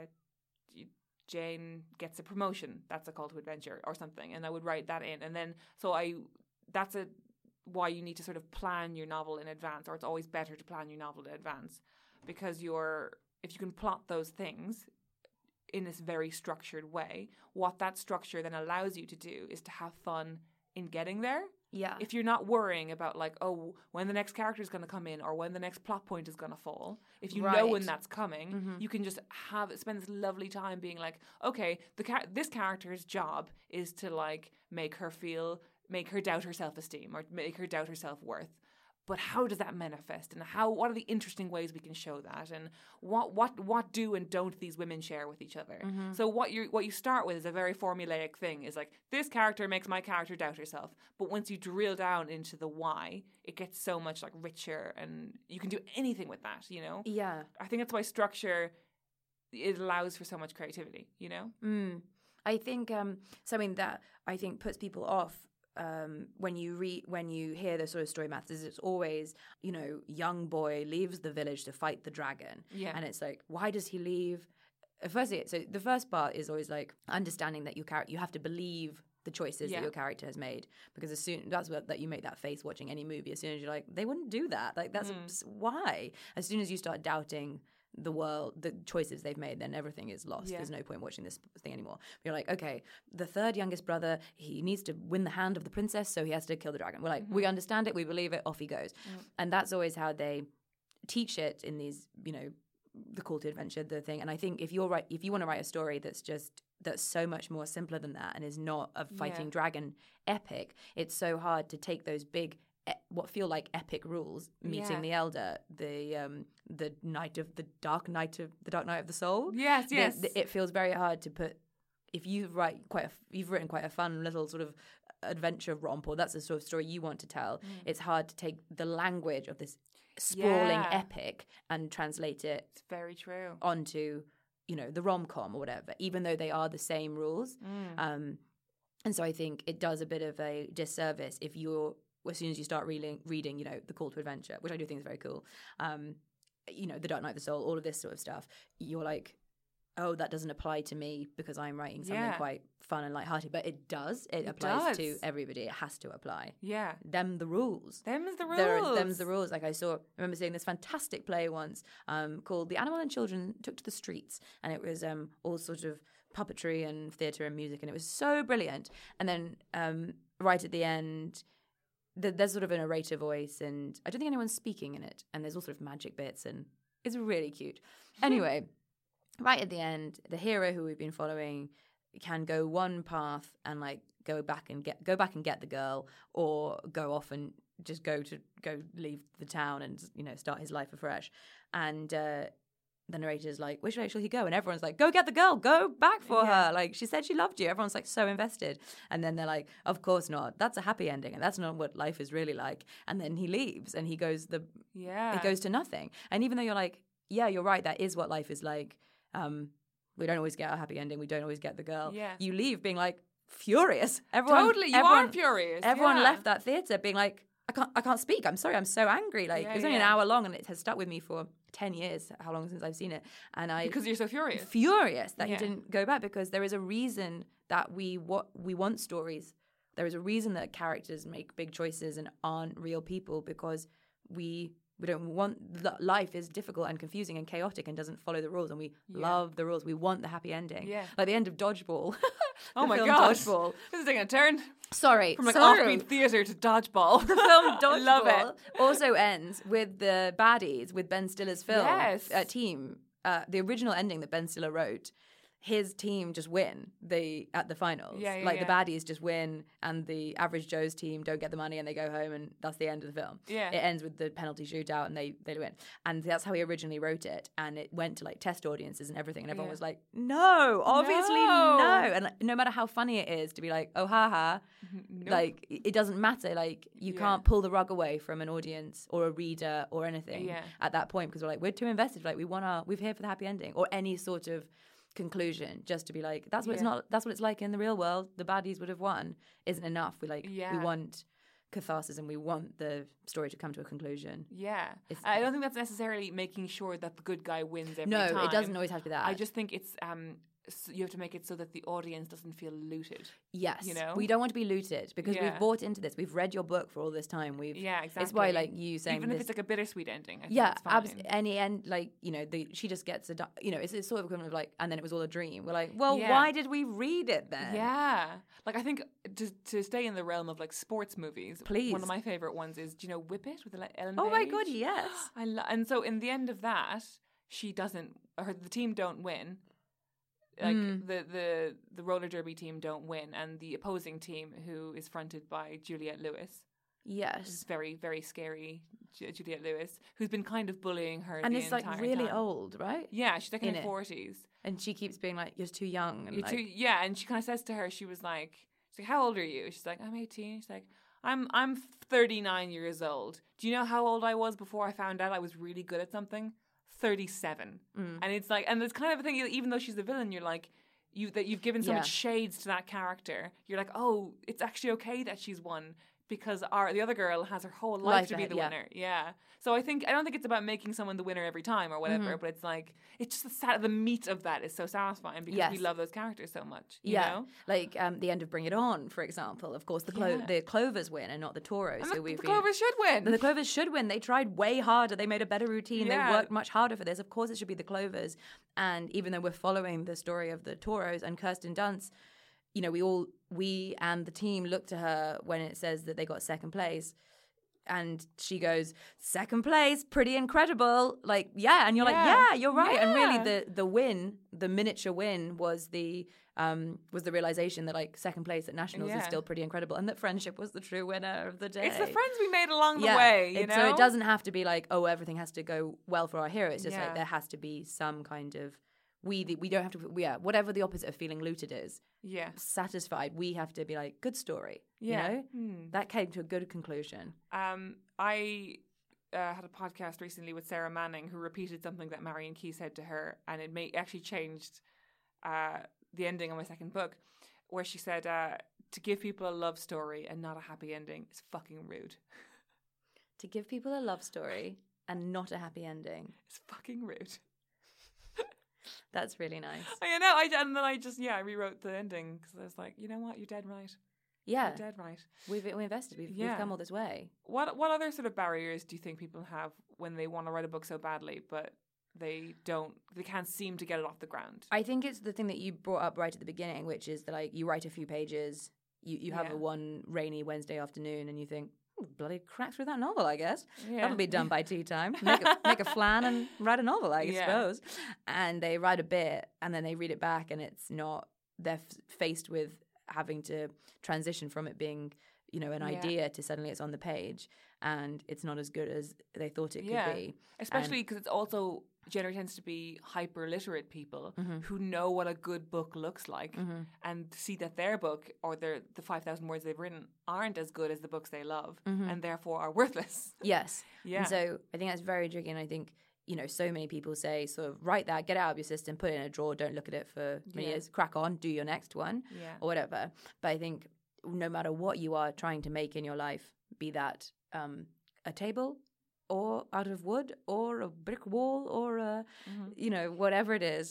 Jane gets a promotion. That's a call to adventure or something. And I would write that in. And then, so I, that's a, why you need to sort of plan your novel in advance, or it's always better to plan your novel in advance, because you're, if you can plot those things in this very structured way, what that structure then allows you to do is to have fun in getting there. Yeah. If you're not worrying about like, oh, when the next character is going to come in or when the next plot point is going to fall, if you know when Right. that's coming, Mm-hmm. you can just have spend this lovely time being like, okay, the char- this character's job is to like make her feel, make her doubt her self-esteem or make her doubt her self-worth. But how does that manifest, and how? What are the interesting ways we can show that, and what what what do and don't these women share with each other? Mm-hmm. So what you what you start with is a very formulaic thing. Is like, this character makes my character doubt herself. But once you drill down into the why, it gets so much like richer, and you can do anything with that. You know. Yeah. I think that's why structure, it allows for so much creativity. You know. Mm. I think um, something that I think puts people off um, when you read, when you hear the sort of story maths, is it's always, you know, young boy leaves the village to fight the dragon. Yeah. And it's like, why does he leave? Uh, Firstly, so the first part is always like understanding that you char- you have to believe the choices Yeah. that your character has made, because as soon that's what that you make that face watching any movie. As soon as you're like, they wouldn't do that. Like that's Mm. why. As soon as you start doubting the world, the choices they've made, then everything is lost. Yeah. There's no point watching this thing anymore. You're like, okay, the third youngest brother, he needs to win the hand of the princess, so he has to kill the dragon. We're like, Mm-hmm. we understand it, we believe it, off he goes. Mm. And that's always how they teach it in these, you know, the call to adventure, the thing. And I think if you're right, if you want to write a story that's just that's so much more simpler than that and is not a fighting Yeah. dragon epic, it's so hard to take those big e- what feel like epic rules, meeting Yeah. the elder, the um the night of the dark night of the dark night of the soul. Yes, The- yes. the- it feels very hard to put if you write quite a, you've written quite a fun little sort of adventure romp, or that's the sort of story you want to tell. It's hard to take the language of this sprawling Yeah. epic and translate it It's very true. onto, you know, the rom-com or whatever, even though they are the same rules. Mm. Um, and so I think it does a bit of a disservice if you're, as soon as you start reading, reading, you know, The Call to Adventure, which I do think is very cool, um, you know, The Dark Knight of the Soul, all of this sort of stuff, you're like, oh, that doesn't apply to me because I'm writing something Yeah. quite fun and lighthearted. But it does. It, It applies to does. everybody. It has to apply. Yeah. Them the rules. Them's the rules. There are, them's the rules. Like I saw, I remember seeing this fantastic play once um, called The Animal and Children Took to the Streets. And it was um, all sort of puppetry and theatre and music. And it was so brilliant. And then um, right at the end, th- there's sort of a narrator voice. And I don't think anyone's speaking in it. And there's all sort of magic bits. And it's really cute. Anyway, right at the end, the hero who we've been following can go one path and like go back and get go back and get the girl, or go off and just go to go leave the town and, you know, start his life afresh. And uh, the narrator's like, which way shall he go? And everyone's like, go get the girl, go back for Yeah. her. Like, she said she loved you. Everyone's like so invested. And then they're like, of course not. That's a happy ending, and that's not what life is really like. And then he leaves and he goes the Yeah. it goes to nothing. And even though you're like, yeah, you're right, that is what life is like. Um, we don't always get a happy ending. We don't always get the girl. Yeah. You leave being like furious. Everyone, Totally, you everyone, are furious. Everyone yeah. left that theater being like, I can't, I can't speak. I'm sorry. I'm so angry. Like Yeah, it was only yeah. an hour long, and it has stuck with me for ten years. How long since I've seen it? And I Because you're so furious. furious that Yeah. he didn't go back, because there is a reason that we what we want stories. There is a reason that characters make big choices and aren't real people, because we we don't want life is difficult and confusing and chaotic and doesn't follow the rules, and we Yeah. love the rules. We want the happy ending. Yeah. Like the end of Dodgeball. Oh The my film god. Dodgeball. This is taking a turn Sorry, from like sorry. offbeat theatre to dodgeball. The film I Dodgeball love it. also ends with the baddies, with Ben Stiller's film Yes. uh, team. Uh, the original ending that Ben Stiller wrote, his team just win the at the finals. Yeah, yeah, like the yeah. baddies just win, and the average Joe's team don't get the money, and they go home, and that's the end of the film. Yeah. It ends with the penalty shootout, and they they win. And that's how he originally wrote it. And it went to like test audiences and everything, and everyone Yeah. was like, "No, obviously No. no." And no matter how funny it is to be like, "Oh, haha," Nope. like it doesn't matter. Like you Yeah. can't pull the rug away from an audience or a reader or anything Yeah. at that point, because we're like, we're too invested. Like we want our, we're here for the happy ending or any sort of conclusion, just to be like, that's what it's Yeah. not. That's what it's like in the real world. The baddies would have won. Isn't enough. We like we Yeah. want catharsis, and we want the story to come to a conclusion. Yeah. It's- I don't think that's necessarily making sure that the good guy wins every No, time. it doesn't always have to be that. I just think it's um s you have to make it so that the audience doesn't feel looted. Yes, you know? we don't want to be looted, because Yeah. we've bought into this. We've read your book for all this time. We've Yeah, exactly. It's why like you saying even if this, it's like a bittersweet ending. I think yeah, it's fine. abs- any end, like, you know, the she just gets a, di- you know, it's, it's sort of equivalent of like, and then it was all a dream. We're like, well, Yeah. why did we read it then? Yeah, like I think to to stay in the realm of like sports movies, Please. one of my favorite ones is, do you know Whip It with Ele- Ellen Oh my Page? god, yes. I lo- and so in the end of that, she doesn't, or the team don't win. Like Mm. the, the the roller derby team don't win, and the opposing team, who is fronted by Juliette Lewis, is Yes. very very scary. Ju- Juliette Lewis, who's been kind of bullying her, And the it's like entire really time. old, right? Yeah, she's like in in her it. forties. And she keeps being like, you're too young. And You're like, too, yeah, and she kind of says to her, she was like, she's like, how old are you? She's like, I'm eighteen. She's like, I'm I'm thirty-nine years old. Do you know how old I was before I found out I was really good at something? thirty-seven. Mm. And it's like, and it's kind of a thing, even though she's the villain, you're like, you that you've given so Yeah. much shades to that character. You're like, oh, it's actually okay that she's won because our the other girl has her whole life, Life to be ahead, the yeah. winner. Yeah. So I think I don't think it's about making someone the winner every time or whatever, Mm-hmm. but it's like it's just the sat- the meat of that is so satisfying because we Yes. love those characters so much. You Yeah, know? like um, the end of Bring It On, for example. Of course, the clo- Yeah. the Clovers win and not the Toros. And so the, we've the been- Clovers should win. But the Clovers should win. They tried way harder. They made a better routine. Yeah. They worked much harder for this. Of course, it should be the Clovers. And even though we're following the story of the Toros and Kirsten Dunst, you know, we all, we and the team look to her when it says that they got second place. And she goes, second place, pretty incredible. Like, yeah. And you're Yeah. like, yeah, you're right. And really Yeah. the the win, the miniature win was the um was the realization that like second place at nationals Yeah. is still pretty incredible and that friendship was the true winner of the day. It's the friends we made along the Yeah, way, you it- know? So it doesn't have to be like, oh, everything has to go well for our hero. It's just Yeah. like there has to be some kind of we the, we don't have to yeah whatever the opposite of feeling looted is Yeah. satisfied. We have to be like good story. Yeah. You know Hmm. that came to a good conclusion. Um, I uh, had a podcast recently with Sarah Manning who repeated something that Marion Key said to her, and it may actually changed uh, the ending of my second book, where she said, uh, "To give people a love story and not a happy ending is fucking rude. To give people a love story and not a happy ending. It's fucking rude." That's really nice. You know, I and then I just yeah I rewrote the ending because I was like, you know what, you're dead right. Yeah, You're dead right. we've we invested. We've, Yeah. we've come all this way. What what other sort of barriers do you think people have when they want to write a book so badly, but they don't, they can't seem to get it off the ground? I think it's the thing that you brought up right at the beginning, which is that like you write a few pages, you, you have Yeah. a one rainy Wednesday afternoon, and you think, "Ooh, bloody crack through that novel, I guess. Yeah. That'll be done by tea time. Make a, make a flan and write a novel, I Yeah. suppose." And they write a bit, and then they read it back, and it's not. They're f- faced with having to transition from it being, you know, an Yeah. idea to suddenly it's on the page, and it's not as good as they thought it could Yeah. be. Especially because it's also generally tends to be hyper literate people Mm-hmm. who know what a good book looks like and see that their book or their the five thousand words they've written aren't as good as the books they love and therefore are worthless. Yes. Yeah. And so I think that's very tricky. And I think, you know, so many people say, sort of, write that, get it out of your system, put it in a drawer, don't look at it for many Yeah. years, crack on, do your next one Yeah. or whatever. But I think no matter what you are trying to make in your life, be that um, a table or out of wood or a brick wall or, a, Mm-hmm. you know, whatever it is,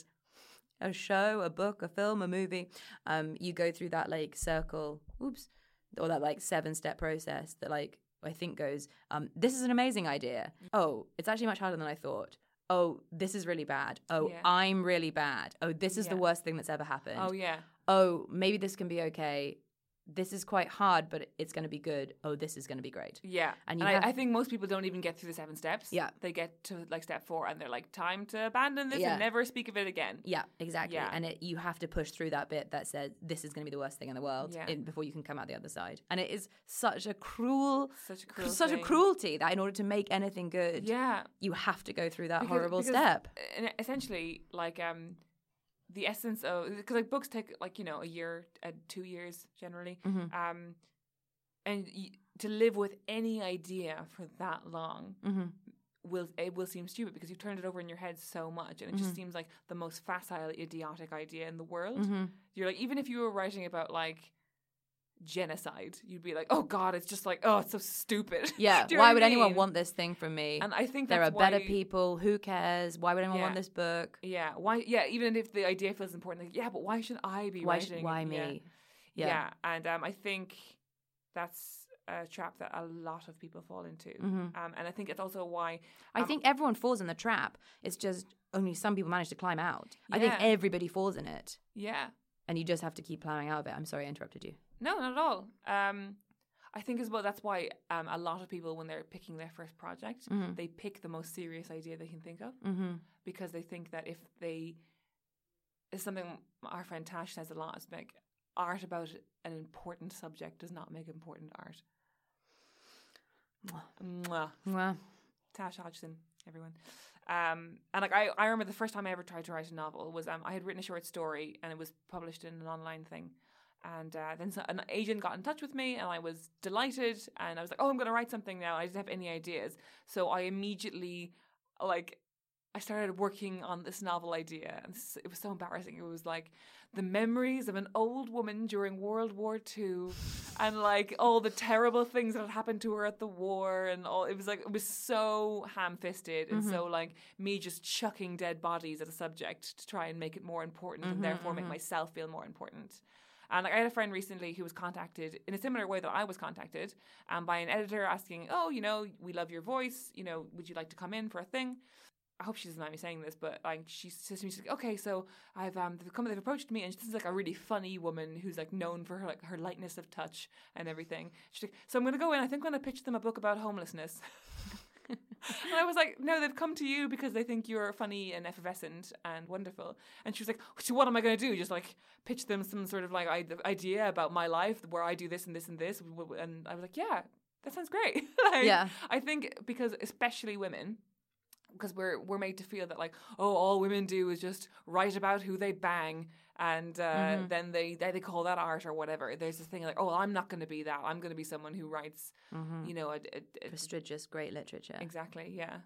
a show, a book, a film, a movie, um, you go through that like circle, oops, or that like seven step process that like I think goes, um, this is an amazing idea. Oh, it's actually much harder than I thought. Oh, this is really bad. Oh, Yeah. I'm really bad. Oh, this is the Yeah. worst thing that's ever happened. Oh yeah. Oh, maybe this can be okay. This is quite hard, but it's going to be good. Oh, this is going to be great. Yeah. And And, you I, have- I think most people don't even get through the seven steps. Yeah. They get to like step four and they're like, time to abandon this Yeah. and never speak of it again. Yeah, exactly. Yeah. And it, you have to push through that bit that says this is going to be the worst thing in the world Yeah. in, before you can come out the other side. And it is such a cruel, Such a cruel such a thing. cruelty that in order to make anything good, Yeah. you have to go through that Because- horrible because, step. uh, essentially, like um, the essence of because like books take like you know a year, uh, two years generally, Mm-hmm. um, and y- to live with any idea for that long Mm-hmm. will it will seem stupid because you've turned it over in your head so much, and it Mm-hmm. just seems like the most facile, idiotic idea in the world. You're like, even if you were writing about like genocide, you'd be like, oh god, it's just like, oh, it's so stupid. Yeah, Do you know why what I would anyone mean? want this thing from me? And I think there are that's better why- people. Who cares? Why would anyone want Yeah. this book? Yeah, why? Yeah, even if the idea feels important, like, yeah, but why should I be Why? sh- writing? Why it? Yeah. me? Yeah, Yeah. and um, I think that's a trap that a lot of people fall into, Mm-hmm. um, and I think it's also why I um, think everyone falls in the trap. It's just only some people manage to climb out. I think Yeah. everybody falls in it, yeah, and you just have to keep plowing out of it. I'm sorry I interrupted you. no, not at all. Um, I think as well that's why um, a lot of people when they're picking their first project, Mm-hmm. they pick the most serious idea they can think of Mm-hmm. because they think that if they is something our friend Tash says a lot. It's like art about an important subject does not make important art. Mwah. Well, Tash Hodgson, everyone. Um, and like I, I remember the first time I ever tried to write a novel was um, I had written a short story and it was published in an online thing. And uh, then so, an agent got in touch with me and I was delighted and I was like, oh, I'm going to write something now. I didn't have any ideas. So I immediately like I started working on this novel idea, and this, it was so embarrassing. It was like the memories of an old woman during World War Two, and like all the terrible things that had happened to her at the war, and all. It was like it was so ham-fisted, and mm-hmm. so like me just chucking dead bodies at a subject to try and make it more important, mm-hmm, and therefore mm-hmm. make myself feel more important. And like I had a friend recently who was contacted in a similar way that I was contacted, um, by an editor asking, "Oh, you know, we love your voice. You know, would you like to come in for a thing?" I hope she doesn't mind me saying this, but like she says to me, she's like, "Okay, so I've um they've come, they've approached me, and this is like a really funny woman who's like known for her like her lightness of touch and everything." She's like, "So I'm going to go in. I think I'm going to pitch them a book about homelessness." And I was like, "No, they've come to you because they think you're funny and effervescent and wonderful." And she was like, "So what am I going to do? Just like pitch them some sort of like idea about my life where I do this and this and this?" And I was like, "Yeah, that sounds great." Like, yeah, I think because especially women. Because we're we're made to feel that like, oh, all women do is just write about who they bang, and uh, mm-hmm. then they, they they call that art or whatever. There's this thing like, oh, I'm not going to be that. I'm going to be someone who writes, mm-hmm. you know, a, a, a prestigious, great literature. Exactly, yeah.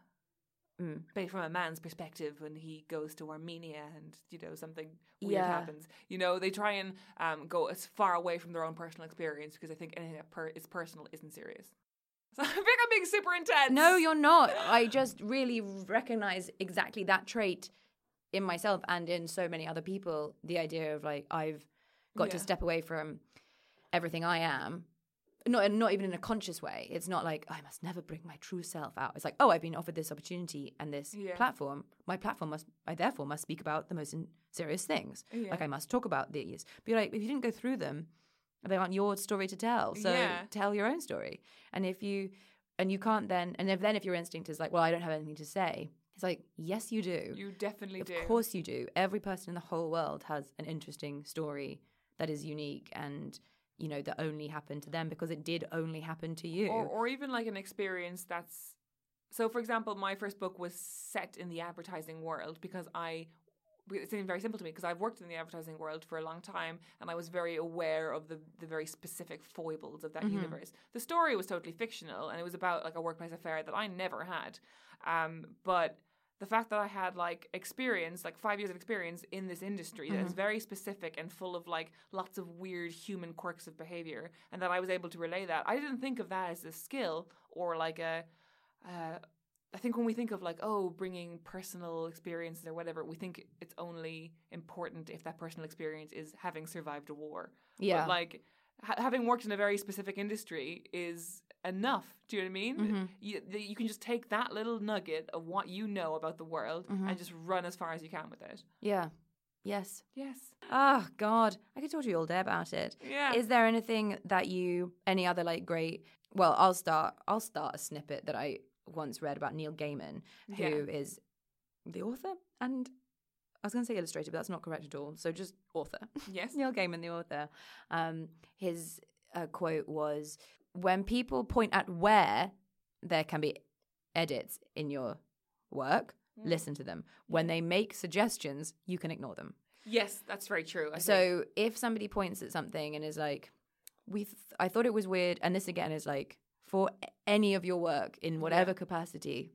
Mm. But from a man's perspective, when he goes to Armenia and you know something weird yeah. happens, you know, they try and um, go as far away from their own personal experience because I think anything that per- is personal isn't serious. So I think I'm being super intense. No, you're not. I just really recognize exactly that trait in myself and in so many other people. The idea of like, I've got yeah. to step away from everything I am. Not, not even in a conscious way. It's not like, I must never bring my true self out. It's like, oh, I've been offered this opportunity and this yeah. platform. My platform must, I therefore must speak about the most serious things. Yeah. Like I must talk about these. But like, if you didn't go through them, they aren't your story to tell. So yeah. tell your own story. And if you, and you can't then, and if then if your instinct is like, well, I don't have anything to say. It's like, yes, you do. You definitely of do. Of course you do. Every person in the whole world has an interesting story that is unique and, you know, that only happened to them because it did only happen to you. Or, or even like an experience that's, so for example, my first book was set in the advertising world because I, it seemed very simple to me because I've worked in the advertising world for a long time and I was very aware of the, the very specific foibles of that mm-hmm. universe. The story was totally fictional and it was about like a workplace affair that I never had. Um, but the fact that I had like experience, like five years of experience in this industry mm-hmm. that is very specific and full of like lots of weird human quirks of behavior and that I was able to relay that, I didn't think of that as a skill or like a... Uh, I think when we think of like, oh, bringing personal experiences or whatever, we think it's only important if that personal experience is having survived a war. Yeah. But like ha- having worked in a very specific industry is enough. Do you know what I mean? Mm-hmm. You, the, you can just take that little nugget of what you know about the world mm-hmm. and just run as far as you can with it. Yeah. Yes. Yes. Oh, God. I could talk to you all day about it. Yeah. Is there anything that you, any other like great, well, I'll start, I'll start a snippet that I once read about Neil Gaiman, who yeah. is the author and I was going to say illustrator, but that's not correct at all. So just author. Yes. Neil Gaiman, the author. Um, his uh, quote was, when people point at where there can be edits in your work, mm. listen to them. When they make suggestions, you can ignore them. Yes, that's very true. I so think. if somebody points at something and is like, we, th- I thought it was weird, and this again is like, for any of your work in whatever yeah. capacity,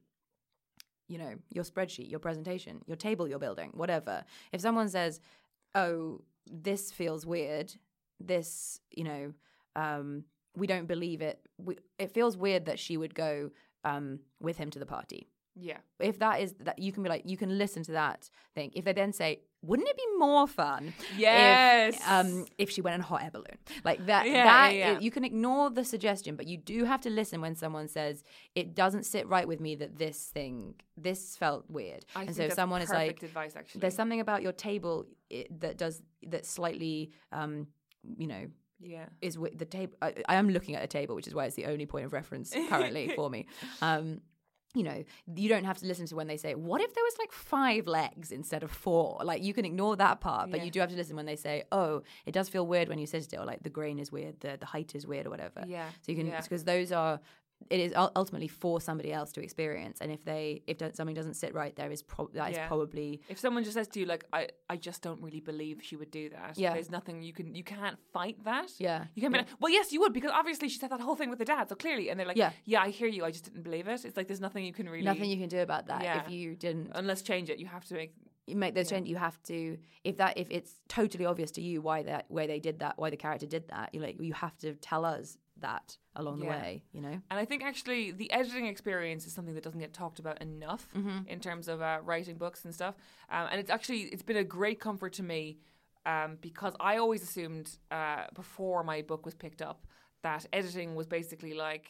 you know, your spreadsheet, your presentation, your table you're building, whatever. If someone says, oh, this feels weird, this, you know, um, we don't believe it. We, it feels weird that she would go um, with him to the party. Yeah. If that is, that you can be like, you can listen to that thing. If they then say, wouldn't it be more fun yes. if, um, if she went on a hot air balloon? Like that, yeah, that yeah, yeah. It, you can ignore the suggestion, but you do have to listen when someone says, it doesn't sit right with me that this thing, this felt weird. I and think so if that's someone is like, advice, actually. there's something about your table it, that does, that slightly, um, you know, yeah, is with the table. I, I am looking at a table, which is why it's the only point of reference currently for me. Um, you know, you don't have to listen to when they say, what if there was like five legs instead of four? Like you can ignore that part, but yeah. you do have to listen when they say, oh, it does feel weird when you sit still. Like the grain is weird, the, the height is weird or whatever. Yeah. So you can, yeah. because those are it is ul- ultimately for somebody else to experience. And if they if don't, something doesn't sit right, there is pro- that is Yeah. probably If someone just says to you, like, I, I just don't really believe she would do that. Yeah. There's nothing you can, you can't fight that. Yeah. You can't be Yeah. like, well, yes, you would, because obviously she said that whole thing with the dad, so clearly. And they're like, Yeah. yeah, I hear you, I just didn't believe it. It's like, there's nothing you can really. nothing you can do about that. Yeah. If you didn't Unless change it, you have to make. you make those Yeah. changes, you have to if that if it's totally obvious to you why that why they did that, why the character did that, you like you have to tell us that along the Yeah. way, you know. And I think actually the editing experience is something that doesn't get talked about enough Mm-hmm. in terms of uh, writing books and stuff. Um, and it's actually, it's been a great comfort to me um, because I always assumed uh, before my book was picked up that editing was basically like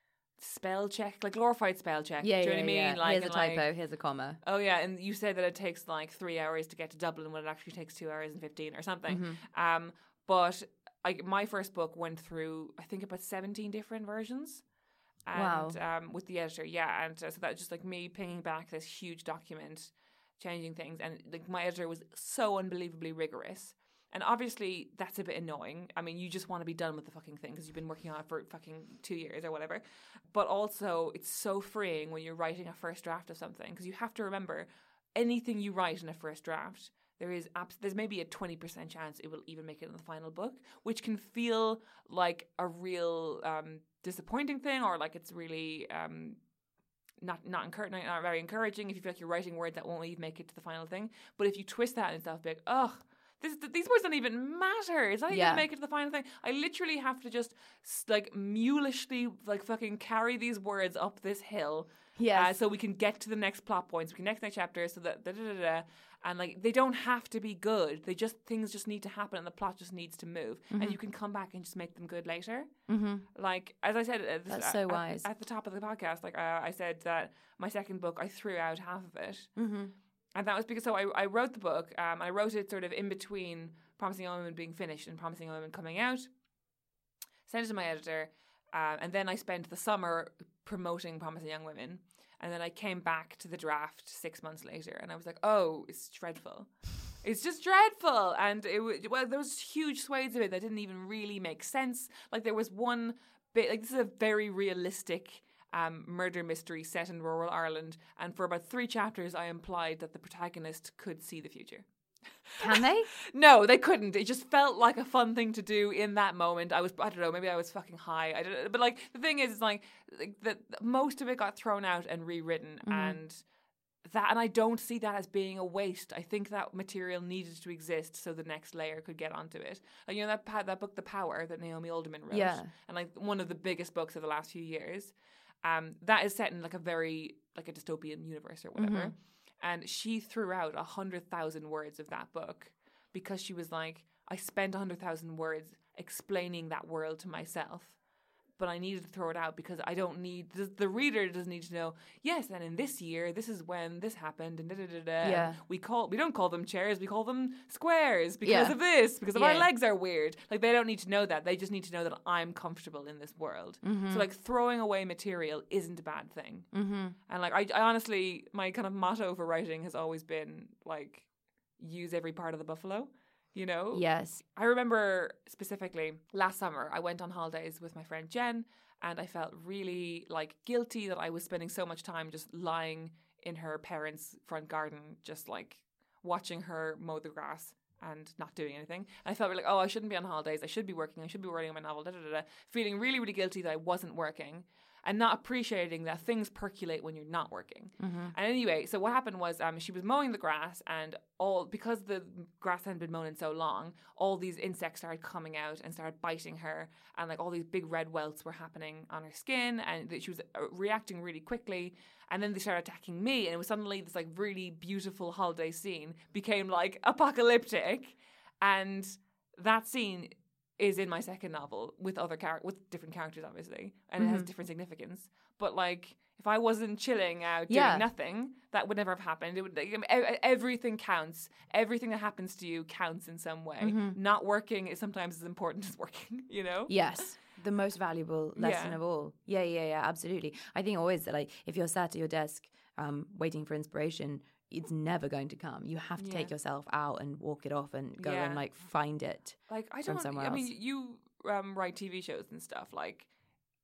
spell check, like glorified spell check. Yeah, Do you yeah, know what I mean? yeah. Like, here's a and like- typo, here's a comma. Oh yeah, and you said that it takes like three hours to get to Dublin when it actually takes two hours and fifteen or something. Mm-hmm. Um, but I, my first book went through, I think, about seventeen different versions. And, Wow. Um, with the editor, yeah, and uh, so that was just like me pinging back this huge document, changing things, and like my editor was so unbelievably rigorous. And obviously, that's a bit annoying. I mean, you just want to be done with the fucking thing because you've been working on it for fucking two years or whatever. But also, it's so freeing when you're writing a first draft of something because you have to remember anything you write in a first draft, there is abs- there's maybe a twenty percent chance it will even make it in the final book, which can feel like a real um, disappointing thing, or like it's really um, not not, encour- not not very encouraging if you feel like you're writing words that won't even make it to the final thing. But if you twist that and stuff, be like, ugh, this, these words don't even matter. It's not even Yeah. gonna make it to the final thing. I literally have to just s- like mulishly like fucking carry these words up this hill. Yes. Uh, so we can get to the next plot points. We can next next chapter. So that da, da, da, da, and like they don't have to be good. They just things just need to happen, and the plot just needs to move. Mm-hmm. And you can come back and just make them good later. Mm-hmm. Like as I said, at, That's at- so at- wise. At, the top of the podcast. Like uh, I said that my second book, I threw out half of it, Mm-hmm. and that was because so I, I wrote the book. Um, I wrote it sort of in between Promising Young Women being finished and Promising Young Women coming out. Sent it to my editor, uh, and then I spent the summer promoting Promising Young Women. And then I came back to the draft six months later, and I was like, "Oh, it's dreadful. It's just dreadful." And it w- well, there was huge swathes of it that didn't even really make sense. Like there was one bit, like this is a very realistic um, murder mystery set in rural Ireland, and for about three chapters, I implied that the protagonist could see the future. Can they? No, they couldn't. It just felt like a fun thing to do in that moment. I was, I don't know, maybe I was fucking high. I don't, but like the thing is, it's like, like the, most of it got thrown out and rewritten, Mm-hmm. and that, and I don't see that as being a waste. I think that material needed to exist so the next layer could get onto it. Like you know that pa- that book, The Power, that Naomi Alderman wrote, Yeah. and like one of the biggest books of the last few years. Um, that is set in like a very like a dystopian universe or whatever. Mm-hmm. And she threw out a hundred thousand words of that book because she was like, I spent a hundred thousand words explaining that world to myself, but I needed to throw it out because I don't need the, the reader doesn't need to know. Yes, and in this year, this is when this happened, and da da da da. Yeah. And we call we don't call them chairs, we call them squares because Yeah. of this, because of our Yeah. legs are weird. Like they don't need to know that. They just need to know that I'm comfortable in this world. Mm-hmm. So like throwing away material isn't a bad thing. Mm-hmm. And like I, I honestly, my kind of motto for writing has always been like, use every part of the buffalo. You know? Yes. I remember specifically last summer, I went on holidays with my friend Jen, and I felt really like guilty that I was spending so much time just lying in her parents' front garden, just like watching her mow the grass and not doing anything. And I felt really like, oh, I shouldn't be on holidays. I should be working. I should be writing on my novel. Da, da, da, da. Feeling really, really guilty that I wasn't working. And not appreciating that things percolate when you're not working. Mm-hmm. And anyway, so what happened was um, she was mowing the grass, and all because the grass hadn't been mown in so long, all these insects started coming out and started biting her, and like all these big red welts were happening on her skin, and that she was uh, reacting really quickly. And then they started attacking me, and it was suddenly this like really beautiful holiday scene became like apocalyptic, and that scene is in my second novel with other char- with different characters, obviously, and it has different significance. But like, if I wasn't chilling out doing Yeah. nothing, that would never have happened. It would like, e- everything counts. Everything that happens to you counts in some way. Not working is sometimes as important as working. You know? Yes. The most valuable lesson Yeah. of all. Yeah, yeah, yeah, absolutely. I think always that like if you're sat at your desk um, waiting for inspiration, it's never going to come. You have to take Yeah. yourself out and walk it off and go Yeah. and like find it. Like I From don't. somewhere I mean, else. you um, write T V shows and stuff. Like,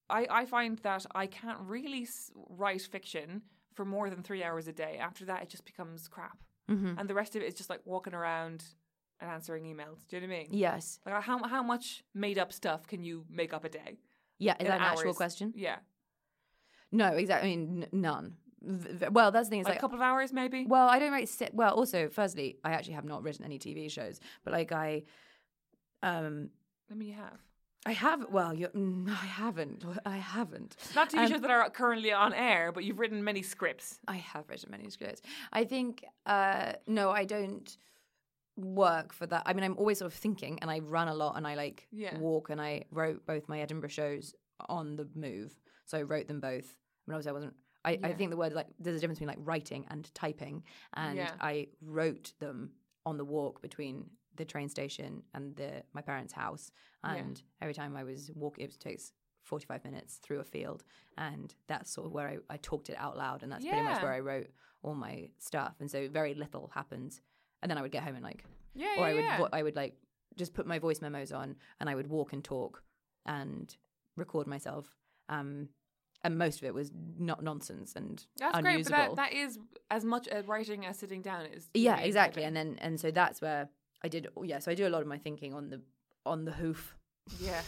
I, I find that I can't really s- write fiction for more than three hours a day. After that, it just becomes crap. Mm-hmm. And the rest of it is just like walking around and answering emails. Do you know what I mean? Yes. Like how how much made up stuff can you make up a day? Yeah, is In that an actual hours? question? Yeah. No, exactly. I mean, n- none. V- v- Well, that's the thing. It's Like, like, a couple of hours maybe? well, I don't write. Sit, well, also, firstly, I actually have not written any T V shows, but like I, um, I mean, you have. I have. Well, you, mm, I haven't. I haven't. Not T V Um, shows that are currently on air, but you've written many scripts. I have written many scripts. I think, uh, no, I don't work for that. I mean, I'm always sort of thinking, and I run a lot, and I like Yeah. walk, and I wrote both my Edinburgh shows on the move, so I wrote them both. I mean, obviously, I wasn't. I, I Yeah. think the word like there's a difference between like writing and typing, and Yeah. I wrote them on the walk between the train station and the my parents' house, Yeah. and every time I was walking, it takes forty-five minutes through a field, and that's sort of where I, I talked it out loud, and that's pretty much Yeah. where I wrote all my stuff, and so very little happened, and then I would get home and like, Yeah, or yeah, I would yeah. vo- I would like just put my voice memos on, and I would walk and talk and record myself, um, and most of it was not nonsense and That's unusable. great, but that, that is as much uh, writing as sitting down is. to Yeah, me, exactly. typing. And then and so that's where I did. Yeah, so I do a lot of my thinking on the on the hoof, Yeah.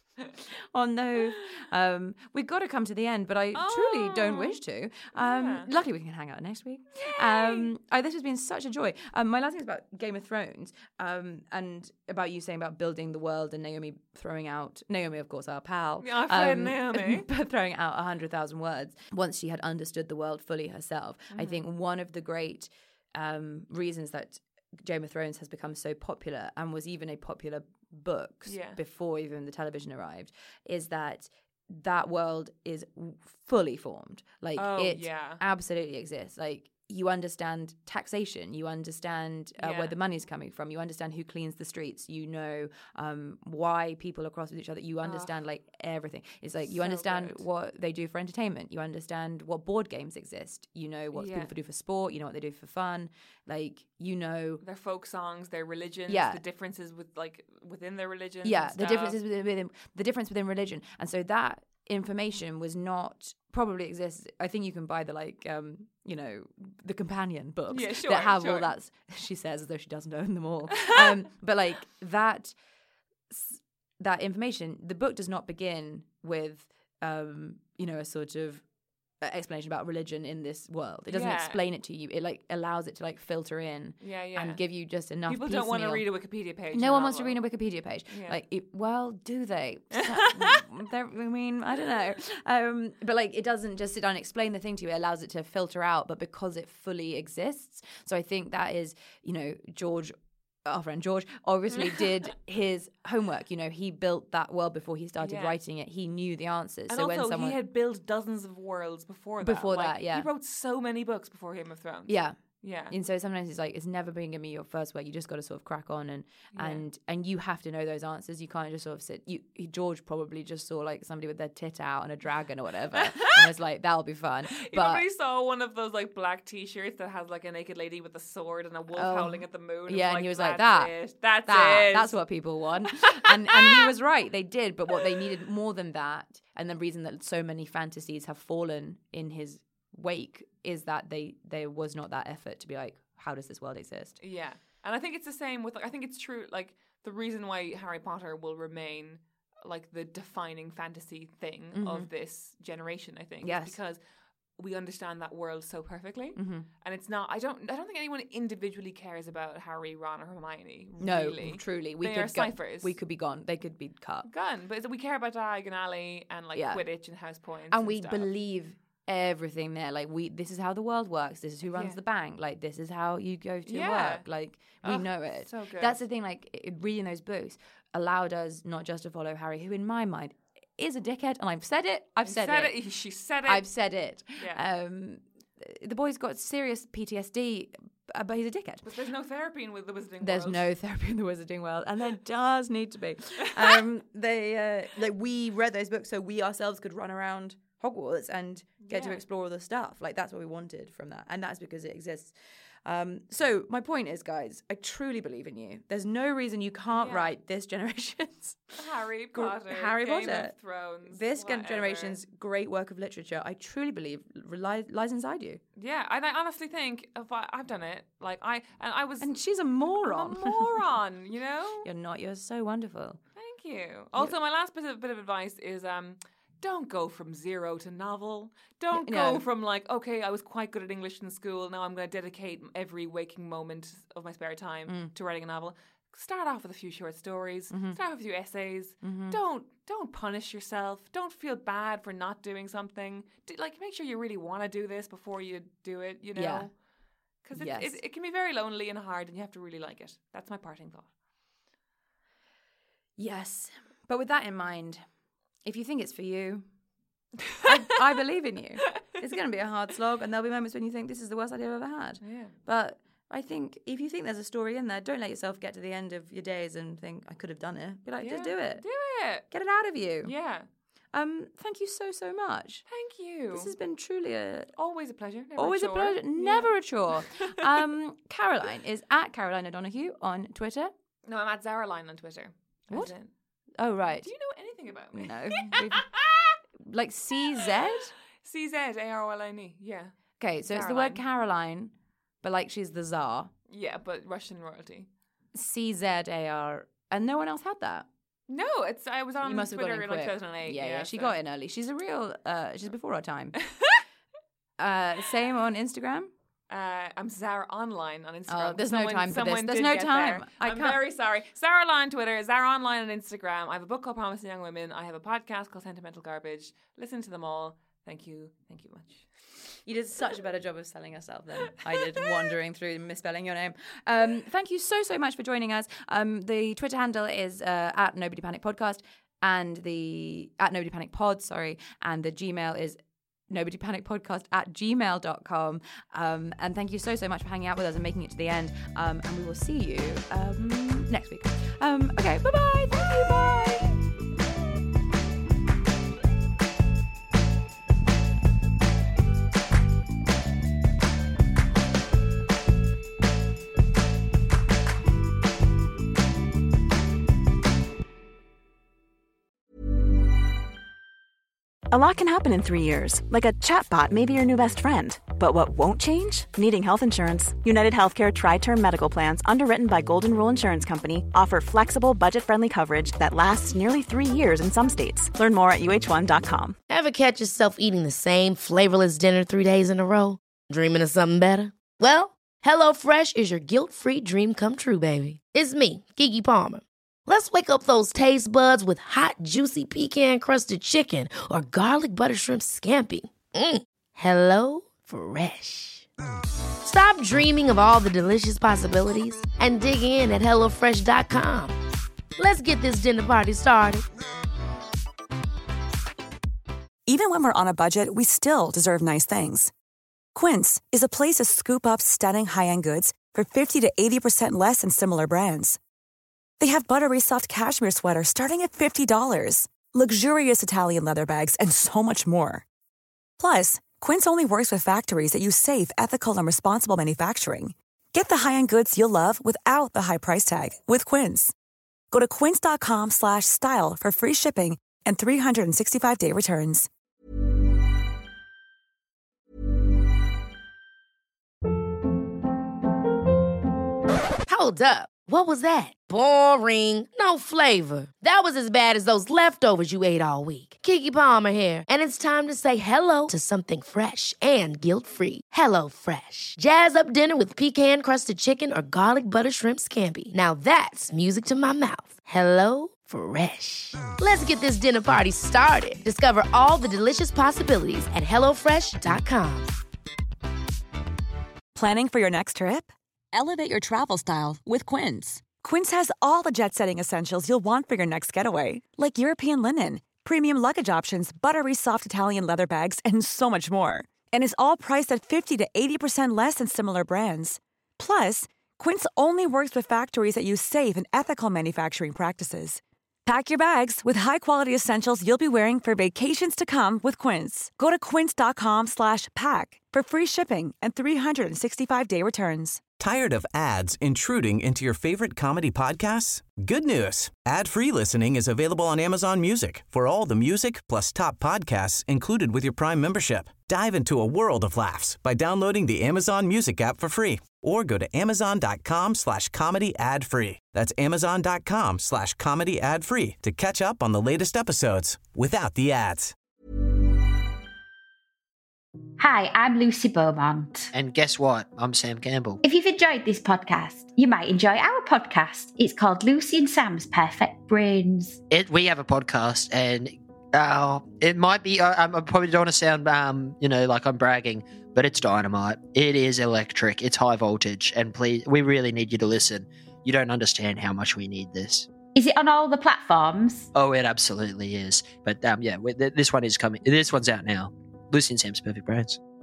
on the hoof. Um, we've got to come to the end, but I truly don't Oh, wish to. Um, yeah. Luckily, we can hang out next week. Um, oh, this has been such a joy. Um, my last thing is about Game of Thrones, um, and about you saying about building the world, and Naomi throwing out Naomi, of course, our pal. Yeah, our friend um, Naomi. throwing out a hundred thousand words once she had understood the world fully herself. I think one of the great um, reasons that Game of Thrones has become so popular and was even a popular book Yeah. before even the television arrived is that that world is w- fully formed. Like Oh, it yeah. absolutely exists. Like you understand taxation, you understand uh, Yeah. where the money's coming from, you understand who cleans the streets, you know um, why people are cross with each other, you understand like everything. It's like you So understand good. what they do for entertainment, you understand what board games exist, you know what Yeah. people do for sport, you know what they do for fun, like you know Their folk songs, their religions, Yeah. the differences with like within their religion. yeah the differences within, within the difference within religion, and so that information was not probably exists. I think you can buy the like um you know the companion books Yeah, sure, that have all sure. that s- she says as though she doesn't own them all. um but like that s- that information, the book does not begin with um you know a sort of uh, explanation about religion in this world. It doesn't Yeah. explain it to you. It like allows it to like filter in Yeah, yeah. and give you just enough People don't want to piecemeal- read a Wikipedia page. no in one a wants to read a novel. Wikipedia page. Yeah. Like, it, well, do they? They're- I mean, I don't know. Um, but like, it doesn't just sit down and explain the thing to you. It allows it to filter out. But because it fully exists, so I think that is, you know, George, our friend George, obviously did his homework. You know, he built that world before he started Yeah. writing it. He knew the answers. And so also, when someone he had built dozens of worlds before that. Before Like, that, yeah. He wrote so many books before Game of Thrones. yeah. Yeah. And so sometimes it's like it's never been gonna be your first work. You just got to sort of crack on and Yeah. and and you have to know those answers. You can't just sort of sit. You he, George probably just saw like somebody with their tit out and a dragon or whatever, and was like, that'll be fun. You But probably saw one of those like black T-shirts that has like a naked lady with a sword and a wolf Oh. howling at the moon. Yeah, and, and he was like, "That's "That- it. That's that it. that's what people want. and and he was right. They did, but what they needed more than that, and the reason that so many fantasies have fallen in his wake is that they there was not that effort to be like, how does this world exist? Yeah, and I think it's the same with like I think it's true. Like the reason why Harry Potter will remain like the defining fantasy thing of this generation, I think, Mm-hmm. Yes. is because we understand that world so perfectly, Mm-hmm. and it's not. I don't. I don't think anyone individually cares about Harry, Ron, or Hermione. No, really. truly, we They could are go, ciphers. we could be gone. They could be cut. Gun, but it's- we care about Diagon Alley and like Yeah. Quidditch and House Points, And we stuff. believe everything there. Like we, this is how the world works. This is who runs Yeah. the bank. Like this is how you go to Yeah. work. Like we Ugh, know it. so good. That's the thing. Like i- reading those books allowed us not just to follow Harry, who in my mind is a dickhead, and I've said it. I've said, said it. it. She said it. I've said it. Yeah. Um, the boy's got serious P T S D, uh, but he's a dickhead. but there's no therapy in with the Wizarding There's World. no therapy in the Wizarding World, and there does need to be. Um, they uh, like we read those books so we ourselves could run around Hogwarts and get Yeah. to explore all the stuff. Like, that's what we wanted from that. And that's because it exists. Um, so my point is, guys, I truly believe in you. There's no reason you can't Yeah. write this generation's Harry gr- Potter, Harry Game Potter, of Thrones, this gen- whatever. generation's great work of literature. I truly believe lies, lies inside you. Yeah, and I honestly think if I, I've done it, like I and I was And she's a I'm moron. a moron, you know. You're not. You're so wonderful. Thank you. Also, my last bit of bit of advice is um. Don't go from zero to novel. Don't Yeah, go no. from like, okay, I was quite good at English in school. Now I'm going to dedicate every waking moment of my spare time Mm. to writing a novel. Start off with a few short stories. Mm-hmm. Start off with a few essays. Don't don't punish yourself. Don't feel bad for not doing something. Do, like, make sure you really want to do this before you do it. You know, Yeah. because Yes. it, it can be very lonely and hard, and you have to really like it. That's my parting thought. Yes. But with that in mind, if you think it's for you, I, I believe in you. It's going to be a hard slog, and there'll be moments when you think this is the worst idea I've ever had. Yeah. But I think if you think there's a story in there, don't let yourself get to the end of your days and think, I could have done it. Be like, just do it. Do it. Get it out of you. Yeah. Um, thank you so, so much. Thank you. This has been truly a Always a pleasure. Never always a chore. pleasure, Yeah. never a chore. Um, Caroline is at Caroline O'Donoghue on Twitter. No, I'm at Zara Line on Twitter. What? As in- Oh, right. Do you know anything about me? No. We've- like C Z? C Z A R O L I N E. Yeah. Okay, so it's the word Caroline, but like she's the czar. Yeah, but Russian royalty. C Z A R. And no one else had that. No, it's I was on You must have Twitter got in in like quick. two thousand eight. Yeah, yeah, she so- got in early. She's a real, uh, she's before her time. uh, same on Instagram. Uh, I'm Zara Online on Instagram. Oh, there's no Someone- time for this. someone There's did no get time. there. I I'm can't- very sorry. Zara Online on Twitter, Zara Online on Instagram. I have a book called Promising Young Women. I have a podcast called Sentimental Garbage. Listen to them all. Thank you. Thank you much. You did such a better job of selling yourself than I did wandering through and misspelling your name. Um, thank you so, so much for joining us. Um, the Twitter handle is uh, at Nobody Panic Podcast and the at Nobody Panic Pod, sorry. And the Gmail is Nobody Panic Podcast at gmail dot com. Um, and thank you so, so much for hanging out with us and making it to the end. Um, and we will see you um, next week. Um, okay, bye-bye. Thank you. Bye. A lot can happen in three years, like a chatbot may be your new best friend. But what won't change? Needing health insurance. United Healthcare Tri-Term Medical Plans, underwritten by Golden Rule Insurance Company, offer flexible, budget-friendly coverage that lasts nearly three years in some states. Learn more at U H one dot com. Ever catch yourself eating the same flavorless dinner three days in a row? Dreaming of something better? Well, HelloFresh is your guilt-free dream come true, baby. It's me, Keke Palmer. Let's wake up those taste buds with hot, juicy pecan-crusted chicken or garlic butter shrimp scampi. Mm. Hello Fresh. Stop dreaming of all the delicious possibilities and dig in at hello fresh dot com. Let's get this dinner party started. Even when we're on a budget, we still deserve nice things. Quince is a place to scoop up stunning high-end goods for fifty to eighty percent less than similar brands. They have buttery soft cashmere sweaters starting at fifty dollars, luxurious Italian leather bags, and so much more. Plus, Quince only works with factories that use safe, ethical, and responsible manufacturing. Get the high-end goods you'll love without the high price tag with Quince. Go to quince dot com slash style for free shipping and three sixty-five day returns. Hold up. What was that? Boring. No flavor. That was as bad as those leftovers you ate all week. Keke Palmer here, and it's time to say hello to something fresh and guilt-free. Hello Fresh. Jazz up dinner with pecan-crusted chicken or garlic butter shrimp scampi. Now that's music to my mouth. Hello Fresh. Let's get this dinner party started. Discover all the delicious possibilities at hello fresh dot com. Planning for your next trip? Elevate your travel style with Quince. Quince has all the jet-setting essentials you'll want for your next getaway, like European linen, premium luggage options, buttery soft Italian leather bags, and so much more. And is all priced at fifty to eighty percent less than similar brands. Plus, Quince only works with factories that use safe and ethical manufacturing practices. Pack your bags with high-quality essentials you'll be wearing for vacations to come with Quince. Go to quince.com slash pack for free shipping and three sixty-five day returns. Tired of ads intruding into your favorite comedy podcasts? Good news. Ad-free listening is available on Amazon Music for all the music plus top podcasts included with your Prime membership. Dive into a world of laughs by downloading the Amazon Music app for free or go to amazon.com slash comedy ad free. That's amazon.com slash comedy ad free to catch up on the latest episodes without the ads. Hi, I'm Lucy Beaumont. And guess what? I'm Sam Campbell. If you've enjoyed this podcast, you might enjoy our podcast. It's called Lucy and Sam's Perfect Brains. It, we have a podcast, and uh, it might be, uh, I probably don't want to sound, um, you know, like I'm bragging, but it's dynamite. It is electric. It's high voltage. And please, we really need you to listen. You don't understand how much we need this. Is it on all the platforms? Oh, it absolutely is. But um, yeah, this one is coming. This one's out now. Lucy and Sam's Perfect Brains.